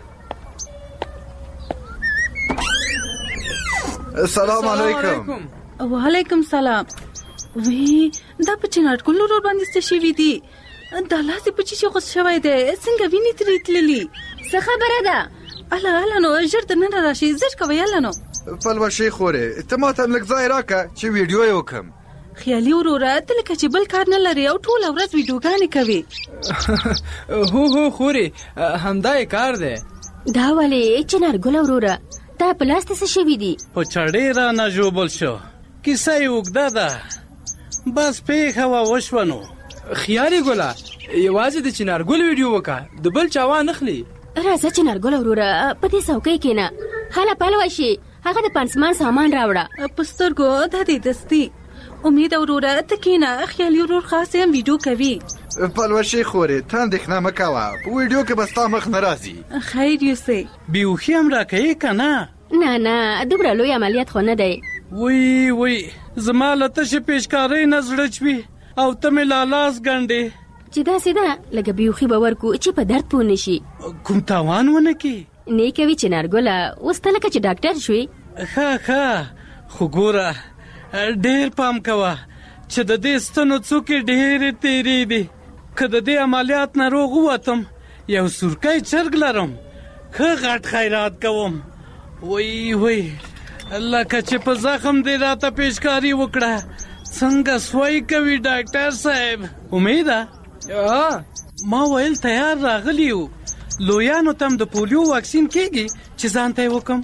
السلام علیکم. وعلیکم سلام. وی دا په چنارګل ورور باندې څه شوي دي؟ دا لاس یې په چیچي غوڅ شوی دی. څنګه وینې ترې تللي؟ څه خبره ده؟ الله نو ژر دننه راشي. ژر کوه یاله نو. پلوشې خورې ته ما ته لږ ځای راکړه چې ویډیو یې وکړم. خیالي وروره ته لکه چې بل کار نه لري او ټوله ورځ ویډیوګانې کوي. هو خورې همدا یې کار دی. دا ولې چنارګل وروره تا په لاس ته څه شوي دي؟ په چړې رانه ژوبل شو. کیسه یې اوږده ده. بس پیښه وشوه نو. خیالي ګله یوازې د چنارګل ویډیو وکړه. د بل چا وانه اخلي. راځه چنارګل وروره په دې څوکۍ کښېنه. هله پلوه شي. هغه د پانسمان سامان راوړه. په سترګو دا دې دستي. امید وروره ته کښېنه. خیالي ورور خاص هم ویډیو کوي. پلوشې خورې ته اندېښنه مه کوه. په ویډیو کې به ستا مخ نه راځي. خیر یوسې. بیهوښي هم راکوي که نه؟ نه دومره لوی عملیات خو نه دی. وی زما له تشې پیشکارۍ نه زړه چوي او ته مې لالاس ګنډې. چې داسې ده لږه بیهوښي به ورکو چې په درد پوه نه شي. کوم تاوان ونه کړي؟ نه کوي چنارګله. اوس ته لکه چې ډاکټر شوې. ښه خو ګوره ډېر پام کوه چې د دې ستنو څوکې ډېرې تیرې دي. که د دې عملیات نه روغ ووتم یو سورکی چرګ لرم. ښه غټ خیرات کوم. وی لکه چې په زخم دې راته پیشکاري وکړه. څنګه سوی کوي ډاکټر صاحب؟ امیده ما ویل تیار راغلی یو. لویانو تم د پولیو واکسین کېږي چې ځان ته یې وکم.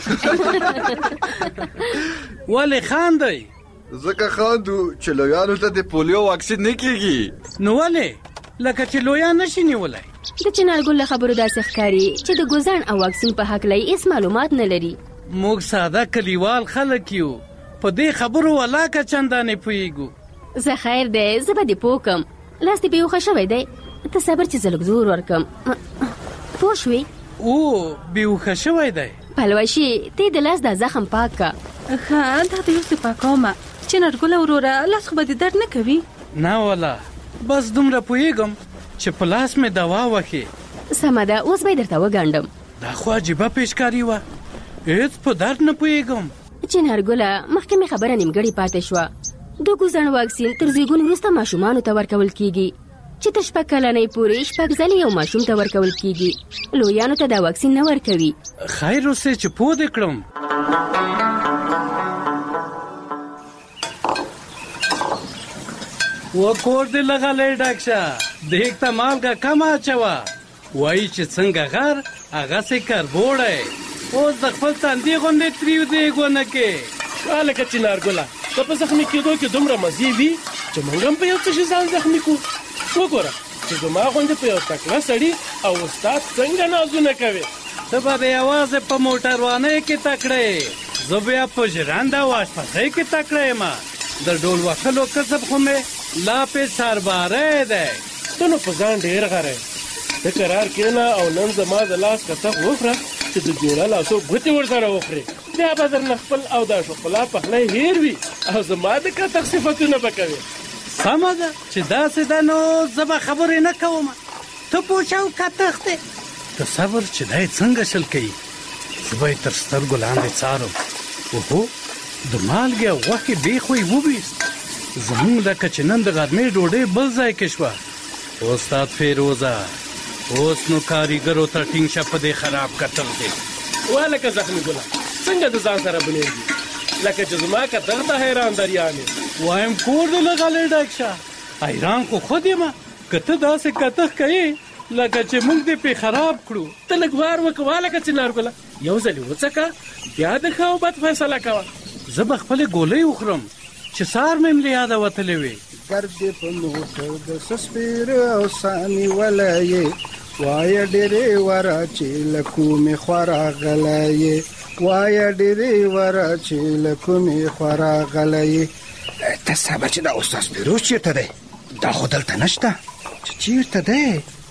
ولې خاندئ؟ ځکه خاندو چې لویانو ته د پولیو واکسین نه کېږي. نو ولې؟ لکه چې لویان نشي نیولای. د چنارګل له خبرو داسې ښکاري چې د ګوزڼ او واکسین په هکله هیڅ معلومات نه لري. موږ ساده کلیوال خلک یو، په دې خبرو ولاکه چندانې پوهیږو. زه خیر دی، زه به دې پوه کم. لاس دې بیوخه شوی دی، ته صبر چې زه لږ زور ورکم. پوه شوې؟ او بیوخه شوی دی. پلوشي ته د لاس دا زخم پاک کا. ښه دا د یو څه پاکومه. چنارګله وروره لاس خو به دې درد نه کوي؟ نه والا، بس دومره پوهیږم چې په لاس مې دوا وخې. سمه ده، اوس به یې درته وګنډم. دا خو عجیبه پیشکاري وه، هېڅ په درد نه پوهیږم. چنارګله مخکې مې خبره نیمګړې پاتې شوه. د ګوزڼ واکسین تر زیږون وروسته ماشومانو ته ورکول کیږي چې تر 6 کلنۍ پورې 6 ځلې یو ماشوم ته ورکول کیږي. لویانو ته دا واکسین نه ورکوي. خیر اوسې چې پوه دې کړم. وکور دې لغلی ډاکشه، دیګ ته مالګه کم اچوه. وایي چې څنګه غر هغسې کربوړی. اوس د خپل تندي غوندې تریو دیګ ونه کې. هلکه چنارګله، ته په زخمي کېدو کې دومره مزې وي چې موږ هم په یو څه شي ځان زخمي کړو. وګوره چې زما غوندې په یو تکړه سړي او استاد څنګه نازونه کوي. ته به د یوازې په موټروانۍ کې تکړه یې، زه بیا په ژرنده او اشپزۍ کې تکړه یم. د ډول وهلو کسب خو مې لا پې سرباری دی. ته نو په ځان ډېر غری. ته قرار کښېنه او نن زما د لاس کتغ وخوره چې د جوړه لاسو ګوتې ورسره وخورې. بیا به درنه خپل او دا شوکولا پخلی هېر وي او زما د کتغ صفتونه به کوې. سمه ده چې داسې ده، نو زه به خبرې نه کوم. ته پوښه او کتغ دی. ته صبر چې دی څنګه شل کوي. زه به یې تر سترګو لاندې څارم. اوهو، د مالګې او غوښې بیخ یې وویست. زمونږ لکه چې نن د غرمې ډوډۍ بل ځای کې شوه. استاد فیروزه، اوس نو کاریګرو ته ټینګ شه په دې خراب کتغ دی. وهلکه زخمي ګله، څنګه د ځان سره بنېږي لکه چې زما کتغ ته حیران دریان یې. وایم کور دې لغلی ډک شه، حیران خو خود یم که ته داسې کتغ کوې لکه چې موږ دې پې خراب کړو. ته لږ وار وکړه هلکه چنارګله، یو ځلې وڅکه بیا د ښه او بد فیصله کوه. زه به خپلې ګولۍ وخورم چې سار مې له یاده وتلې وې. ګرد په موټر د سسپیر او ساني ولایې وایه ډېرې وره چې له کومې خوا راغلی. وایه ډېرې وره چې له کومې خوا راغلی. ته صبر چې دا استاد فیروز چېرته دی؟ دا خو دلته نشته. چې چېرته دی؟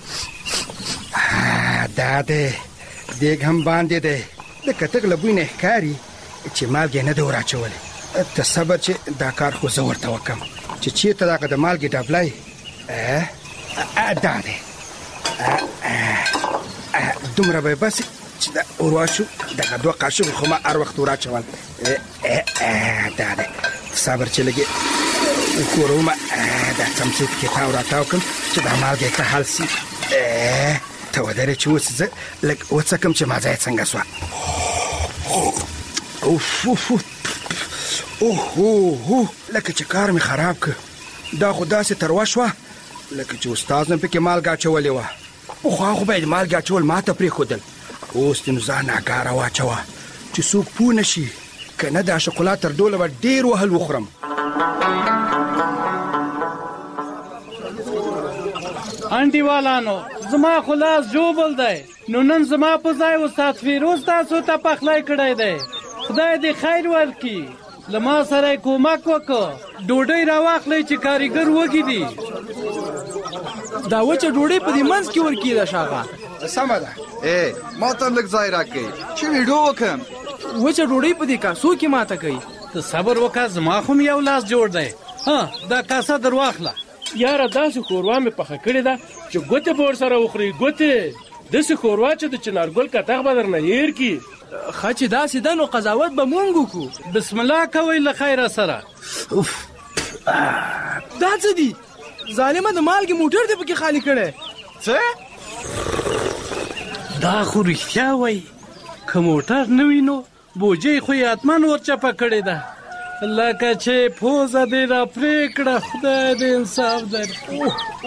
دا دی، دیګ هم باندې دی. د کتغ له بوی نه ښکاري چې مالګې نه دی وراچولی. ته صبر چې دا کار خو زه ورته وکړم چې چېرته دغه د مالګې ډبلی. دا دی، دومره به بس چې دا ورواچو. دغه 2 قاشق خو ما هر وخت وراچول. دا دی، صبر چې لږې وکورومه. دا څمڅې کې تاو راتاو کړم چې دا مالګې ښه حل سي. ته ودرې چې اوس زه لږ وڅکم چې مازه یې څنګه سوه. اوه لکه چې کار مې خراب کړ. دا خو داسې تروه شوه لکه چې استاد مې پکې مالګه اچولې وه. پخوا خو به یې مالګې اچول ما ته پرېښودل. اوس دې نو ځان ناګاره واچوه چې څوک پوه نه شي، که نه دا شکولا تر ډوله به ډېر وهل وخورم. انډیوالانو، زما خو لاس جوبل دی، نو نن زما په ځای استاد فیروز تاسو ته پخلی کړی دی. خدای دې خیر ورکړي. له ما سره یې کومک وکړه. ډوډۍ راواخلئ چې کاریګر وږي دي. دا وچه ډوډۍ په دې منځ کې ورکېده شاغه. سمه ده، ما ته لږ ځای راکړئ چې ویډیو وکړم. وچه ډوډۍ په دې کاسو کې ماته کوي. ته صبر وکړه، زما خو یو لاس جوړ دی. دا کاسه در واخله. یاره داسې ښوروا مې پخه کړې ده چې ګوتې به ورسره وخورې. ګوتې داسې ښوروا چې د چنارګل کتغ به درنه هېر کړي. ښه چې داسې ده نو قضاوت به مونږ وکړو. بسم الله کوئ له خیره سره. دا څه دي؟ ظالمه د مالګې موټر دې پکې خالي کړی. څه؟ دا خو رښتیا وایي. که موټر نه وي نو بوجۍ خو یې حتمن ورچپه کړې ده. لکه چې پوزه دې را پرې کړه، خدای دې انصاف درکړي.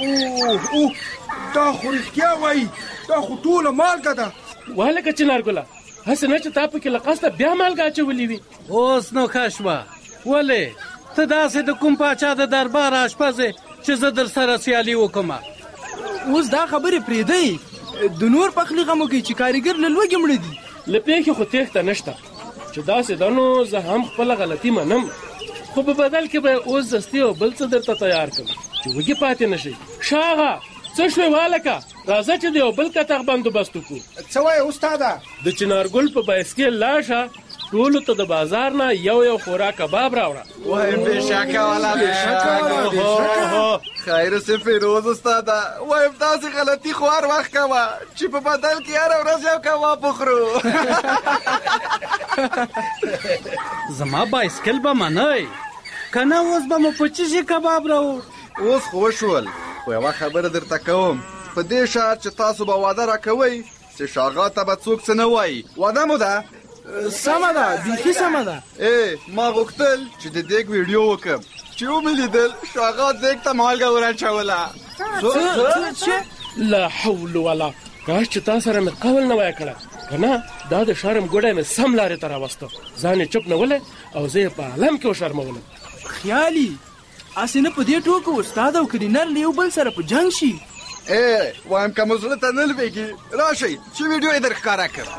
دا خو رښتیا وایي، دا خو ټوله مالګه ده. وهلکه چنارګله، هسې نه چې تا پکې له قصده بیا مالګه اچولې وي. اوس نو ښه شوه. ولې ته داسې د کوم پاچا د دربار اشپز چې زه در سره سیالي وکړم؟ اوس دا خبرې پرېږدئ، د نور پخلي غمو کې چې کاریګر له لوږې مړه دي. له پېښې خو تېښته نشته چې داسې ده نو زه هم خپله غلطي منم، خو په بدل کې به اوس دستي او بل څه درته تیار کړم چې وږي پاتې نه شئ. شاغه څه شوې والکه، راځه چې د یو بل کتغ بندوبست وکړو. څه وایې استاده؟ د چنارګل په بایسکل لاشه، ټولو ته د بازار نه یو خوراک کباب راوړه. وای بېشکه والا بېشکه. خیر سه فیروز استاده، وایم داسې غلطي خو هر وخت کوه چې په بدل کې هره ورځ یو کباب وخورو. زما بایسکل به منئ که نه اوس به مو په څه شي کباب راوړ. اوس خو وشول، خو یوه خبره درته کوم، په دې شرط چې تاسو به واده راکوئ چې شاغا ته به څوک څه نه وایي. واده مو ده؟ سمه ده، بیخي سمه ده. ما غوښتل چې د دیګ ویډیو وکړم، چې ومې لیدل شاغا دیګ ته مالګه ورچوله. لا حول ولا کاش چې تا سره مې قول نه وای کړی، که نه دا د شرم ګوډی مې سم لارې ته راوسته، ځان یې چپ نه ولی او زه یې په عالم کې وشرمولم. خیالي هسې نه په دې ټوکو استاد او کلینر له یو بل سره په جنګ شي. وایم که مو زړه ته نه لوېږي راشئ چې ویډیو یې در ښکاره کړم.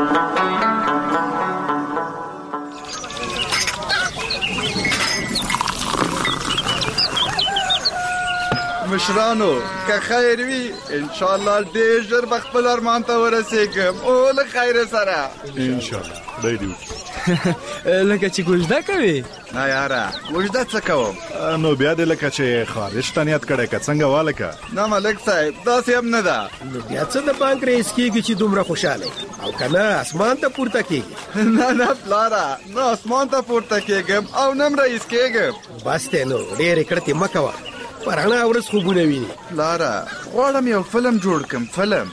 مشرانو که خیر وي انشاءالله ډېر ژر به خپل ارمان ته ورسېږم، او له خیر سره انشاءالله. خدای دې وکړي. لکه چې کوژده کوې؟ نه یاره کوژده څه کوم؟ نو بیا دې لکه چې خارج ته نیت کړی که څنګه والکه؟ نه ملک صاحب داسې هم نه ده. نو بیا څه د بانک رئیس کېږي چې دومره خوشحاله او که نه اسمان ته پورته کېږي؟ نه پلاره، نه اسمان ته پورته کېږم او نه هم رئیس کېږم. بس دی نو ډېرې کړتې مه کوه، په رڼا ورځ خوبونه ویني. پلاره غواړم یو فلم جوړ کړم. فلم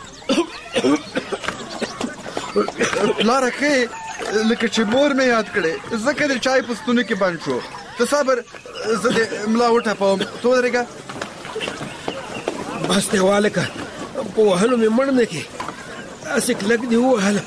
پلاره ښې لکه چې مور مې یاد کړې، ځکه د چای په ستونو کې بند شو. ته صبر، زه د ملا وټپوم، ته ودرېږه. بس دی والکه، په وهلو مې مړ نه کې، داسې کلک دې ووهله.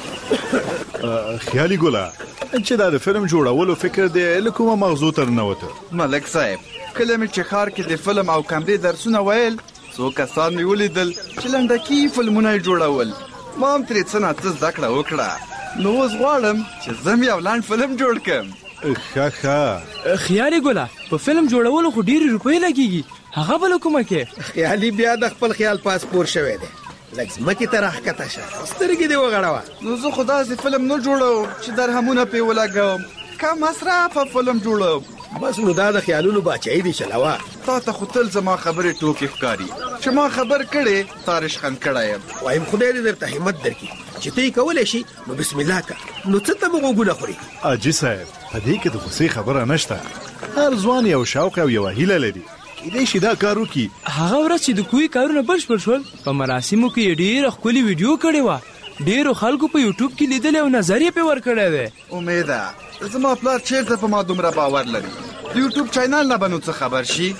خیالي ګله چې دا د فلم جوړولو فکر دی له کومه مغزو ته ننوته؟ ملک صاحب کله مې چې ښار کې د فلم او کمرې درسونه ویل، څو کسان مې ولیدل چې لنډکي فلمونه یې جوړول. ما هم ترې څه نه څه زده کړه وکړه، نو اوس غواړم چې زه هم یو لنډ فلم جوړ کړم. ښه خیالي ګله په فلم جوړولو خو ډېرې روپۍ لګېږي، هغه به له کومه کې؟ خیالي بیا د خپل خیال پاسپور شوی دی، لږ ځمکې ته راښکته شه، سترګې دې وغړوه. نو زه خو داسې فلم نه جوړوم چې درهمونه پرې ولګوم، کم مصرفه فلم جوړوم. بس نو دا د خیالونو باچایي دي چلوه. تا ته خو تل زما خبرې ټوکې ښکاري چې ما خبر کړې تا رشخند کړی یم. وایم خدای دې درته همت درکړي چې ته یې کولی شي، نو بسم الله که، نو څه ته مو غوږونه خوري؟ حاجي صاحب په دې کې د غوسې خبره نشته، هر ځوان یو شوق او یوه هیله لري، کیدای شي دا کار وکړي. هغه ورځ چې د کوی کارونه بشپړ شول، په مراسمو کې یې ډېره ښکلې ویډیو کړې وه، ډېرو خلکو په یوټیوب کې لیدلې او نظر یې پرې ورکړی دی. امیده زما پلار چېرته په ما دومره باور لري؟ د یوټیوب چینل نه به نو څه خبر شي؟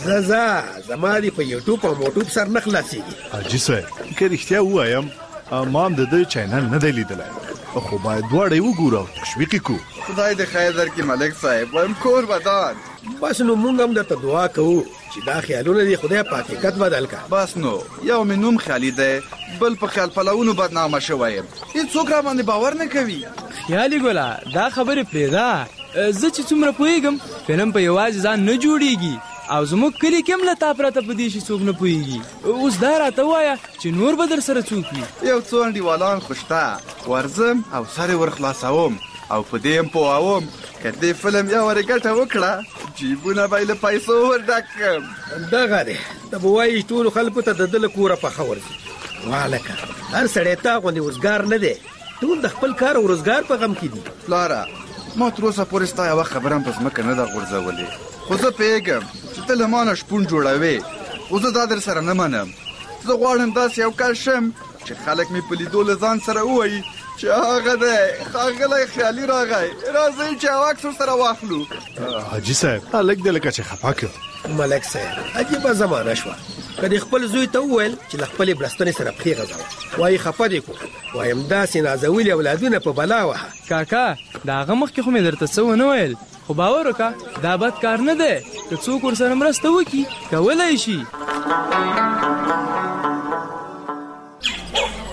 زما دې په یوټیوب او موټوب سر نه خلاصېږي. حاجي صاحب که رښتیا ووایم ما هم د ده چینل نه دی لیدلی، خو باید دواړه یې وګورو او تشویق یې کړو. خدای دې خیر درکړي ملک صاحب، وایم کور ودان. بس نو مونږ هم درته دعا کوو چې دا خیالونه دې خدای په حقیقت بدل کړه. بس نو یو مې نوم خیالي دی، بل په خیال پلوونو بدنامه شوی یم، هېڅوک را باندې باور نه کوي. خیالي ګله دا خبرې پرېږده، زه چې څومره پوهېږم فلم په یوازې ځان نه جوړېږي، او زموږ کلي کې هم له تا پرته په دې شي څوک نه پوهېږي. اوس دا راته ووایه چې نور به در سره څوک وي؟ یو څو انډیوالان خو شته، ورځم او سر یې ور خلاصوم او په دې هم پوهوم که دې فلم یو ورې ګټه وکړه جیبونه به یې له پیسو ور ډک کړم. دغه دی ته به وایي ټولو خلکو ته د ده له کوره پخه ورځي. والکه هر سړی تا غوندې وزګار نه دی، ټول د خپل کار او روزګار په غم کې دي. پلاره ما تر اوسه پورې ستا یوه خبره هم په ځمکه نه ده غورځولې، خو زه پوهېږم چې ته له ما نه شپون جوړوې، خو زه دا در سره نه منم. زه غواړم داسې یو کس شم چې خلک مې په لیدو له ځان سره ووایي چې هغه دی ښاغلی خیالي راغی، راځئ چې یو عکس ورسره واخلو. حاجي صاحب هلک دی لکه چې خفه کړ. ملک صاحب عجیبه زمانه شوه، که دې خپل زوی ته وویل چې له خپلې بړستنې سره پښې غځوه، وایي خفه دې کړو، وایم داسې نازولي اولادونه په بلا وهه. کاکا د هغه مخکې خو مې درته څه ونه ویل، خو باور وکړه دا بد کار نه دی، که څوک ورسره مرسته وکړي کولی شي.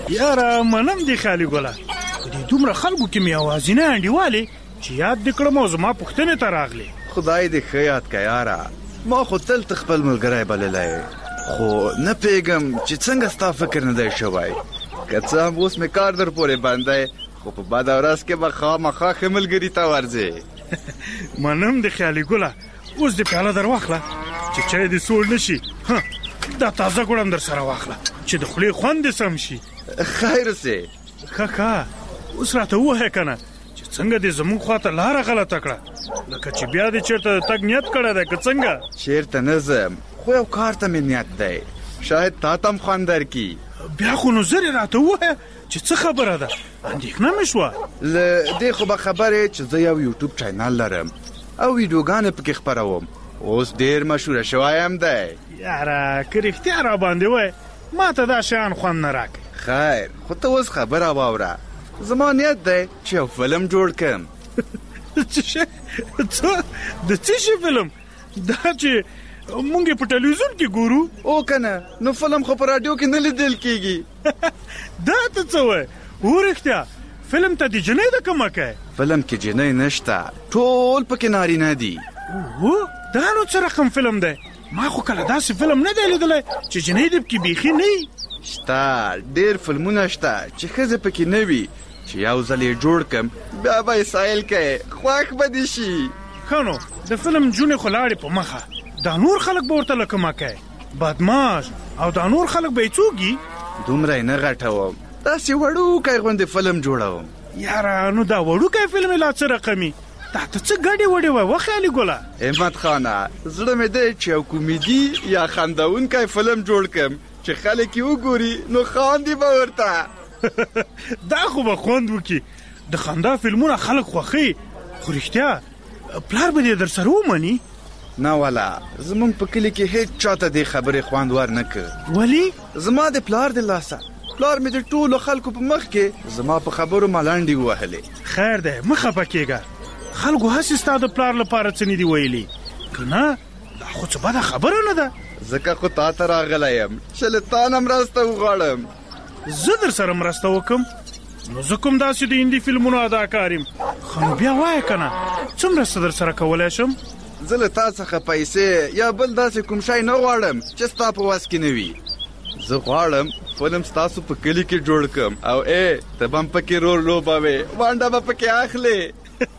یاره منم دی خالي ګله په دې دومره خلکو کې مې اوازینه انډیوالې چې یاد دې کړم او زما پوښتنې ته راغلې. خدای دې ښه یاد کړه یاره. ما خو تل خپل ملګری بللی خو نه پوهېږم چې څنګه ستا فکر نه دی شوی. که څه هم اوس مې کار در پورې بندی خو په بده ورځ کې به خامخا ښه ملګري ته ورځې. منم د خیالي ګله. اوس دې پیاله در واخله چې چای دې سوړ نه شي. دا تازه ګوړ هم در سره واخله چې د خولې خوند دې سم شي. خیر سې. ښه اوس راته ووایه که نه چې څنګه دې زموږ خواته لاره غلطه کړه، لکه چې بیا دې چېرته د تګ نیت کړی دی که څنګه؟ چېرته نه ځم خو یو کار ته مې نیت دی، شاید تا ته هم خوند درکړي. بیا خو نو زر یې راته ووایه چې څه خبره ده، اندېښنه مې شوه. له دې خو به خبرې چې زه یو یوټیوب چینل لرم او ویډیوګانې پکې خپروم. اوس ډېر مشهوره شوی هم دی. یاره که رښتیا را باندې وایې ما ته دا شیان خوند نه راکوي. خیر خو ته اوس خبره واوره. زما نیت دی چې یو فلم جوړ کړم. څه شی؟ د څه شي فلم؟ دا چې مونږ په ټلویزیون کې ګورو؟ او که نه نو فلم خو په راډیو کې نه لیدل کېږي. دا ته څه وایې؟ هو رښتیا فلم ته د جنۍ ده کمه کوې؟ فلم کې جنۍ نشته، ټول پکې نارینه دي. اوه دا نو څه رقم فلم دی؟ ما خو کله داسې فلم نه دی لیدلی چې جنۍ دې پکې بیخي نه وي. شته ډېر فلمونه شته چې ښځې پکې نه وي چې یو ځل یې جوړ کړم بیا به یې سایل کوې خوښ به دې شي. ښه نو د فلم جونې خو لاړې په مخه، دا نور خلک به ورته لکه ما کوې بدماش او دا نور خلک به یې څوک وي؟ دومره یې نه غټوم، داسې وړوکی غوندې فلم جوړوم. یاره نو دا وړوکی فلم یې لا څه رقمي؟ دا ته څه ګډې وډې وای وخیالي ګله؟ همت خانه زړه مې دی چې یو کومیډي یا خندونکی فلم جوړ کړم چې خلک یې وګوري نو خاندي به ورته. دا خو به خوند وکړي. د خندا فلمونه خلک خوښوي خو رښتیا پلار به دې در سره ومني؟ نه والا زمونږ په کلي کې هیڅ چاته دې خبرې خوند ور نه کړ. ولې؟ زما د پلار د لاسه پلار مې د ټولو خلکو په مخ کې زما په خبرو ملنډې ووهلې. خیر دی مه خفه کېږه، خلکو هسې ستا د پلار لپاره څه نه دي ویلي که نه؟ دا خو څه بده خبره نه ده. ځکه خو تا ته راغلی یم چې له تا نه مرسته وغواړم. زه در سره مرسته وکړم؟ نو زه کوم داسې د هندي فلمونو اداکار یم. ښه نو بیا وایه که نه څه مرسته در سره کولی شم؟ زه له تا څخه پیسې یا بل داسې کوم شی نه غواړم چې ستا په وس کې نه وي. زه غواړم فلم ستاسو په کلي کې جوړ کړم او ته به هم پکې رول لوبوې، ونډه به پکې اخلې.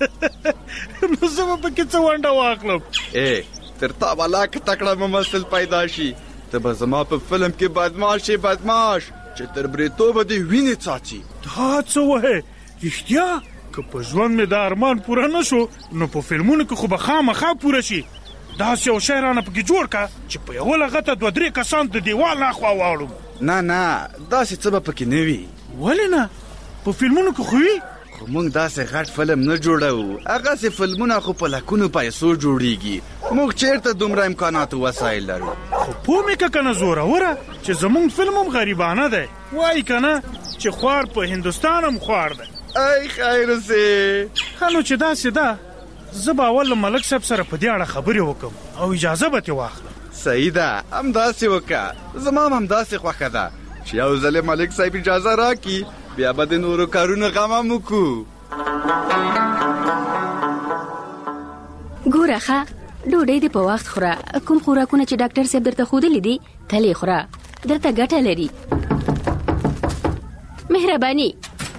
نو زه به پکې څه ونډه واخلم؟ تر تا والا که تکړه ممثل پیدا شي ته به زما په فلم کې بدماش یې بدماش چې تر بریتوبه دې وینې څاڅي. دا څه وایې رښتیا؟ که په ژوند مې دا ارمان پوره نه شو نو په فلمونو کې خو به خامخا پوره شي. داسې یو شی رانه پکې جوړ کړه چې په یوه لغته 2-3 کسان د دیوال نه اخوا واړم. نه داسې څه به پکې نه وي. ولې نه؟ په فلمونو کې خو وي. خو موږ داسې غټ فلم نه جوړو، هغسې فلمونه خو په لکونو پیسو جوړیږي. موږ چېرته دومره امکاناتو وسایل لرو. خو پوه مې که نه زوروره چې زموږ فلم هم غریبانه دی. وایي که نه چې خوار په هندوستان هم خوار دی. ای خیر سې. ښه نو چې داسې ده زه به اول له ملک صاحب سره په دې اړه خبرې وکړم او اجازه به ترې واخلم. صحیح ده همداسې وکړه. زما هم همداسې خوښه ده چې یو ځل ملک صاحب اجازه راکړي بیا به د نورو کارونو غم هم وکړو. ګوره ښه ډوډۍ دې په وخت خوره. کوم خوراکونه چې ډاکټر صاحب درته ښودلي دي تل یې خوره، درته ګټه لري. مهرباني.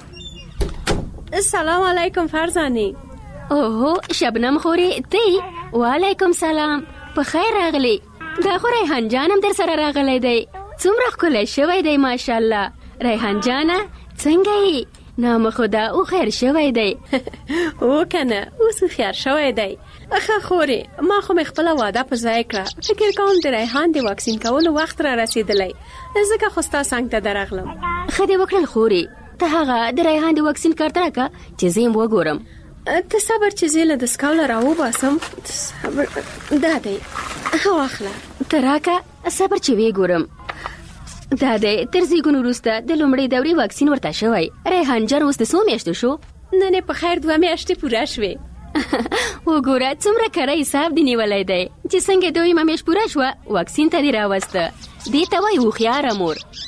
السلام علیکم فرزانې. اوهو شبنم خورې ته؟ وعلیکم سلام، په خیر راغلی. دا خو ریحان جان هم در سره راغلی دی، څومره ښکلی شوی دی ماشاءالله. ریحان جانه څنګه یې؟ نامه خدا او خیر شوی دی. او کنه اوس خیر شوی دی. ښه خورې ما خو مې خپله واده په ځای کړه. فکر کوم د ریحان د واکسین کولو وخت را رسېدلی، ځکه خو ستا څنګ ته درغلم. ښه دې وکړل خورې. ته هغه د ریحان د واکسین کارت راکړه چې زه یې وګورم. ته صبر چې زه له دستکوله راوباسم. صبر دا دی واخله. ته راکړه صبر چې ویې ګورم. دا دی تر زیږون وروسته د لومړۍ دورې واکسین ورته شوی. ریحان جان اوس د څو میاشتو شو؟ نن یې په خیر 2 میاشتې پوره شوې. وګوره څومره کره حساب دې نیولی دی چې څنګه 2 میاشت پوره شوه واکسین ته دې راوسته. دې ته وایي هوښیاره مور.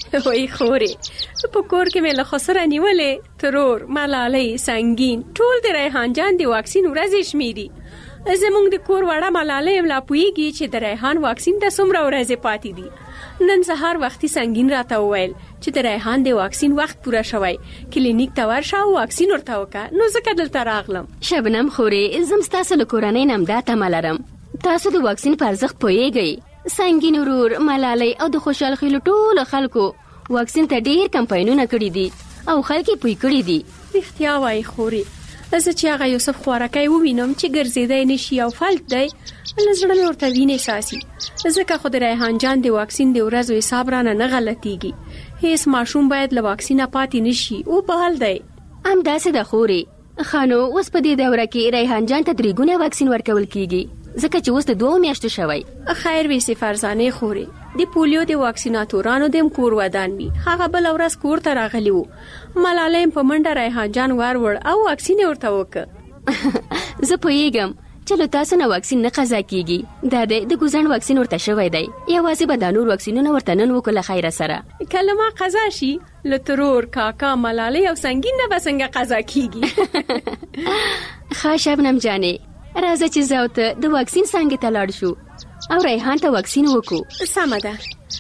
وای خورې په کور کې مې له خسره نیولې ترور ملالۍ سنگین ټول د ریحان جان د واکسین ورځې شمیري. زمونږ د کور وړه ملالۍ لا پوهیږي چې د ریحان واکسین ته څومره ورځې پاتې دي. نن سهار وختي سنگین راته وویل چې د ریحان د واکسین وخت پوره شوی، کلینیک ته ورشه او واکسین ورته وکړه. نو ځکه دلته راغلم. شبنم خورې زم ستاسو له کورنۍ نه دا تمه لرم تاسو د واکسین په ارزښت پوهیږئ. سنگین ورور ملالۍ او د خوشحال خیلو ټولو خلکو واکسین ته ډیر کمپاینونه کړي دي او خلک یې پوی کړي دي. رښتیا وایي خورې، زه چې هغه یوسف خوارکی ووینم چې ګرځېدی نشي او فلج دی له زړه مې ورته وینې ساسي. ځکه خو د ریحان جان د واکسین د ورځو حساب رانه نه غلطیږي. هیڅ ماشوم باید له واکسینه پاتې نشي او بهال دی. همداسې ده خورې. خانو اوس په دې دوره کې ریحان جان ته 3 ګونه واکسین ورکول کیږي ځکه چې اوس د 2 میاشتو شوی. خیر وي سي فرزانه خوري. د پولیو د واکسیناتورانو د کور ودان وی هغه بل ورځ کور ته راغلی وو. ملالۍ په منډه ریحان جان ورور او واکسین ورته وکړ. زه پوهیږم چې له تاسو نه واکسین نه قضا کیږي. دا د ګوزن واکسین ورته شوی دی. یوازې به د نور واکسینونه ورته نن وکړه خیر سره. کلمه قضا شي له ترور کاکا ملالۍ او سنگین نه بسنګ قضا کیږي. ښه شبنم جانې راځه چې زه او ته د واکسین څنګه ته لاړ شو او ریحان ته واکسین وکړو. سمه ده.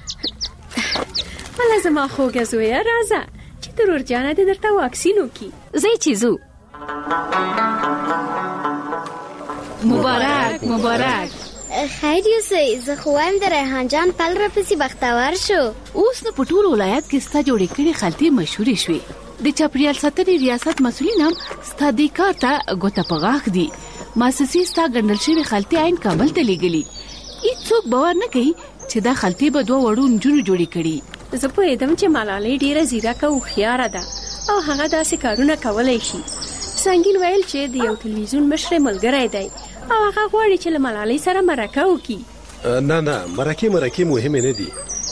مله زما خوږه زویه راځه چې ترور جانه دې درته واکسین وکړي. زه چې ځو. مبارک مبارک. خیر یوسئ زه خو وایم د ریحان جان پل راپسې بختور شو. اوس نو په ټول ولایت کې ستا جوړې کړې خلطې مشهورې شوې. د چاپریال ساتنې ریاست مسؤلین هم ستا دې کار ته ګوته په غاښ دي. ماسسي ستا ګڼل شوي خلطې عین کابل ته لیږلي. هیڅوک باور نه کوي چې دا خلطې به 2 وړو نجونو جوړې کړي. زه پوهېدم چې ملالۍ ډېره ځیرکه او هوښیاره ده او هغه داسې کارونه کولی شي. سنگین ویل چې د یو تلویزیون مشر ملګری دی او هغه غواړي چې له ملالۍ سره مرکه وکړي. نه مرکې مهمې نه دي.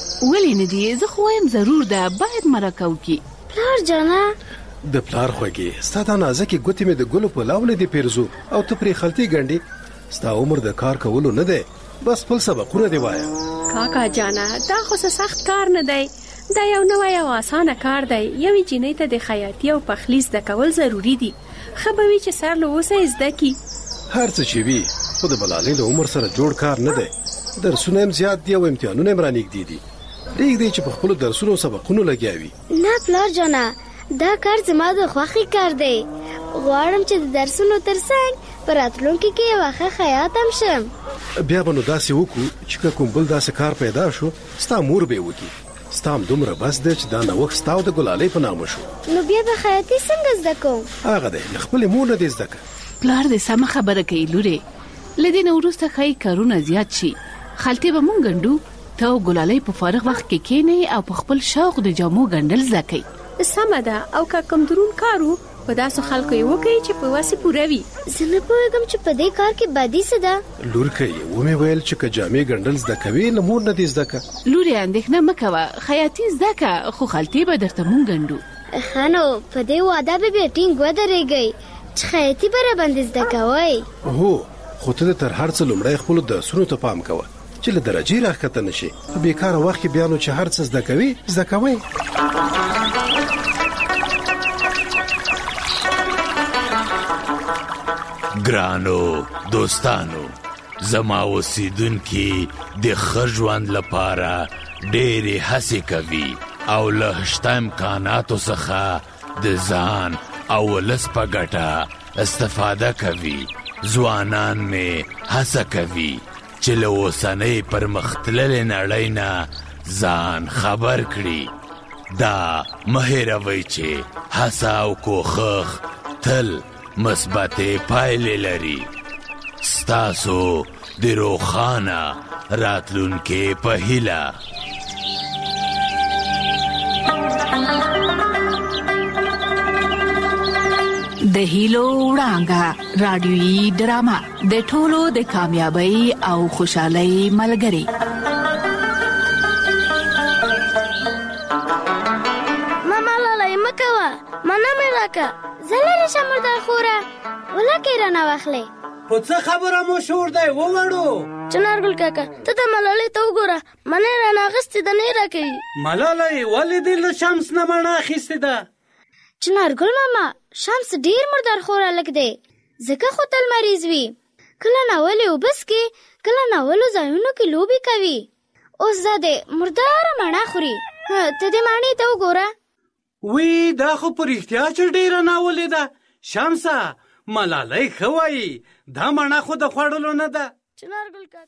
ولې نه دي؟ زه خو وایم ضرور ده باید مرکه وکړي. پلار جانه د پلار خوږې ستا دا نازکې ګوتې مې د ګلو په لاولې دې پیرزو او ته پرې خلطې ګنډې. ستا عمر د کار کولو نه دی، بس خپل سبقونه دی وایه. کاکا جانه دا خو سخت کار نه دی، دا یو نوی او اسانه کار دی. یوې جینۍ ته د خیاطي او پخلي زده کول ضروري دي. ښه به وي چې سر له اوسه زده کړي. هر څه چې وي خو د ملالۍ له عمر سره جوړ کار نه دی. درسونه هم زیات دي او امتحانونه هم رانږدې دي. پرېږدئ چې په خپلو درسونو او سبقونو لګیا وي. نه پلار جانه دا کار زما د خوښې کار دی. غواړم چې د درسونو ترڅنګ په راتلونکي کې یوه ښه خیاط هم شم. بیا به نو داسې وکړو چې که کوم بل داسې کار پیدا شو ستا مور به یې وکړي. ستا هم دومره بس دی چې دا نوښت ستا او د ګلالۍ په نامه شو. نو بیا به خیاطي څنګه زده کوم؟ هغه دی له خپلې مور نه دې زده کړه. پلار دې سمه خبره کوي لورې. له دې نه وروسته ښایي کارونه زیات شي. خلطې به مونږ ګنډو، ته او ګلالۍ په فارغ وخت کې کښېنئ او په خپل شوق د جامو ګنډل زده کوئ. سمه ده. او که کوم درون کارو په داسو خلکو یې وکړي چې په واسې پوره وي. زه نه پوهېږم چې په دې کار کې بدي څه ده. لورکۍ ومې ویل چې که جامې ګنډل زده کوې له مور نه دې زده کړه. لورې اندېښنه مه کوه، خیاطي زده کړه خو خلطې به درته مونږ ګنډو. ښه نو په دې وعده به بیا ټینګ ودرېږئ چې خیاطي به راباندې زده کوئ. هو خو ته تر هر څه لومړی خپلو درسونو ته پام کوه چې له درجې راښکته نه شي. په بېکاره وخت کې بیا نو چې هر څه زده کوي زده کوئ. ګرانو دوستانو، زما اوسیدونکي د ښه ژوند لپاره ډېرې هڅې کوي او له شته امکاناتو څخه د ځان او ولس په ګټه استفاده کوي. ځوانان مې هڅه کوي چې له اوسنۍ پرمختللې نړۍ نه ځان خبر کړي. دا مه هېروئ چې هڅه او کوښښ تل مثبتې پایلې لري. ستاسو د روښانه راتلونکي په هیله. د هیلو وړانګه رادیويي ډرامه د ټولو د کامیابی او خوشحالۍ ملګری. ماما لاله مکوه مانا مې راکه زلری شمردار خوره ولکه رانه واخلې. په څه خبره مو شور دی ووړو؟ چنارګل کاکا ته د ملالۍ ته وګوره، منۍ رانه اخیستې ده، نه یې راکوي. ملالۍ ولې دې له شمس نه مڼه اخیستې ده؟ چنارګل ماما شمس ډیر مردار خور هلک دی، ځکه خو تل مریض وي. کله ناولې اوبه څښي، کله ناولو ځایونو کې لوبې کوي. اوس دا دی مرداره مڼه خوري. ته دې مڼې ته وګوره. وی دا خو په رښتیا چې ډیره ناولې ده. شمسه ملالۍ ښه وایي، دا مڼه خو د خوړلو نه ده.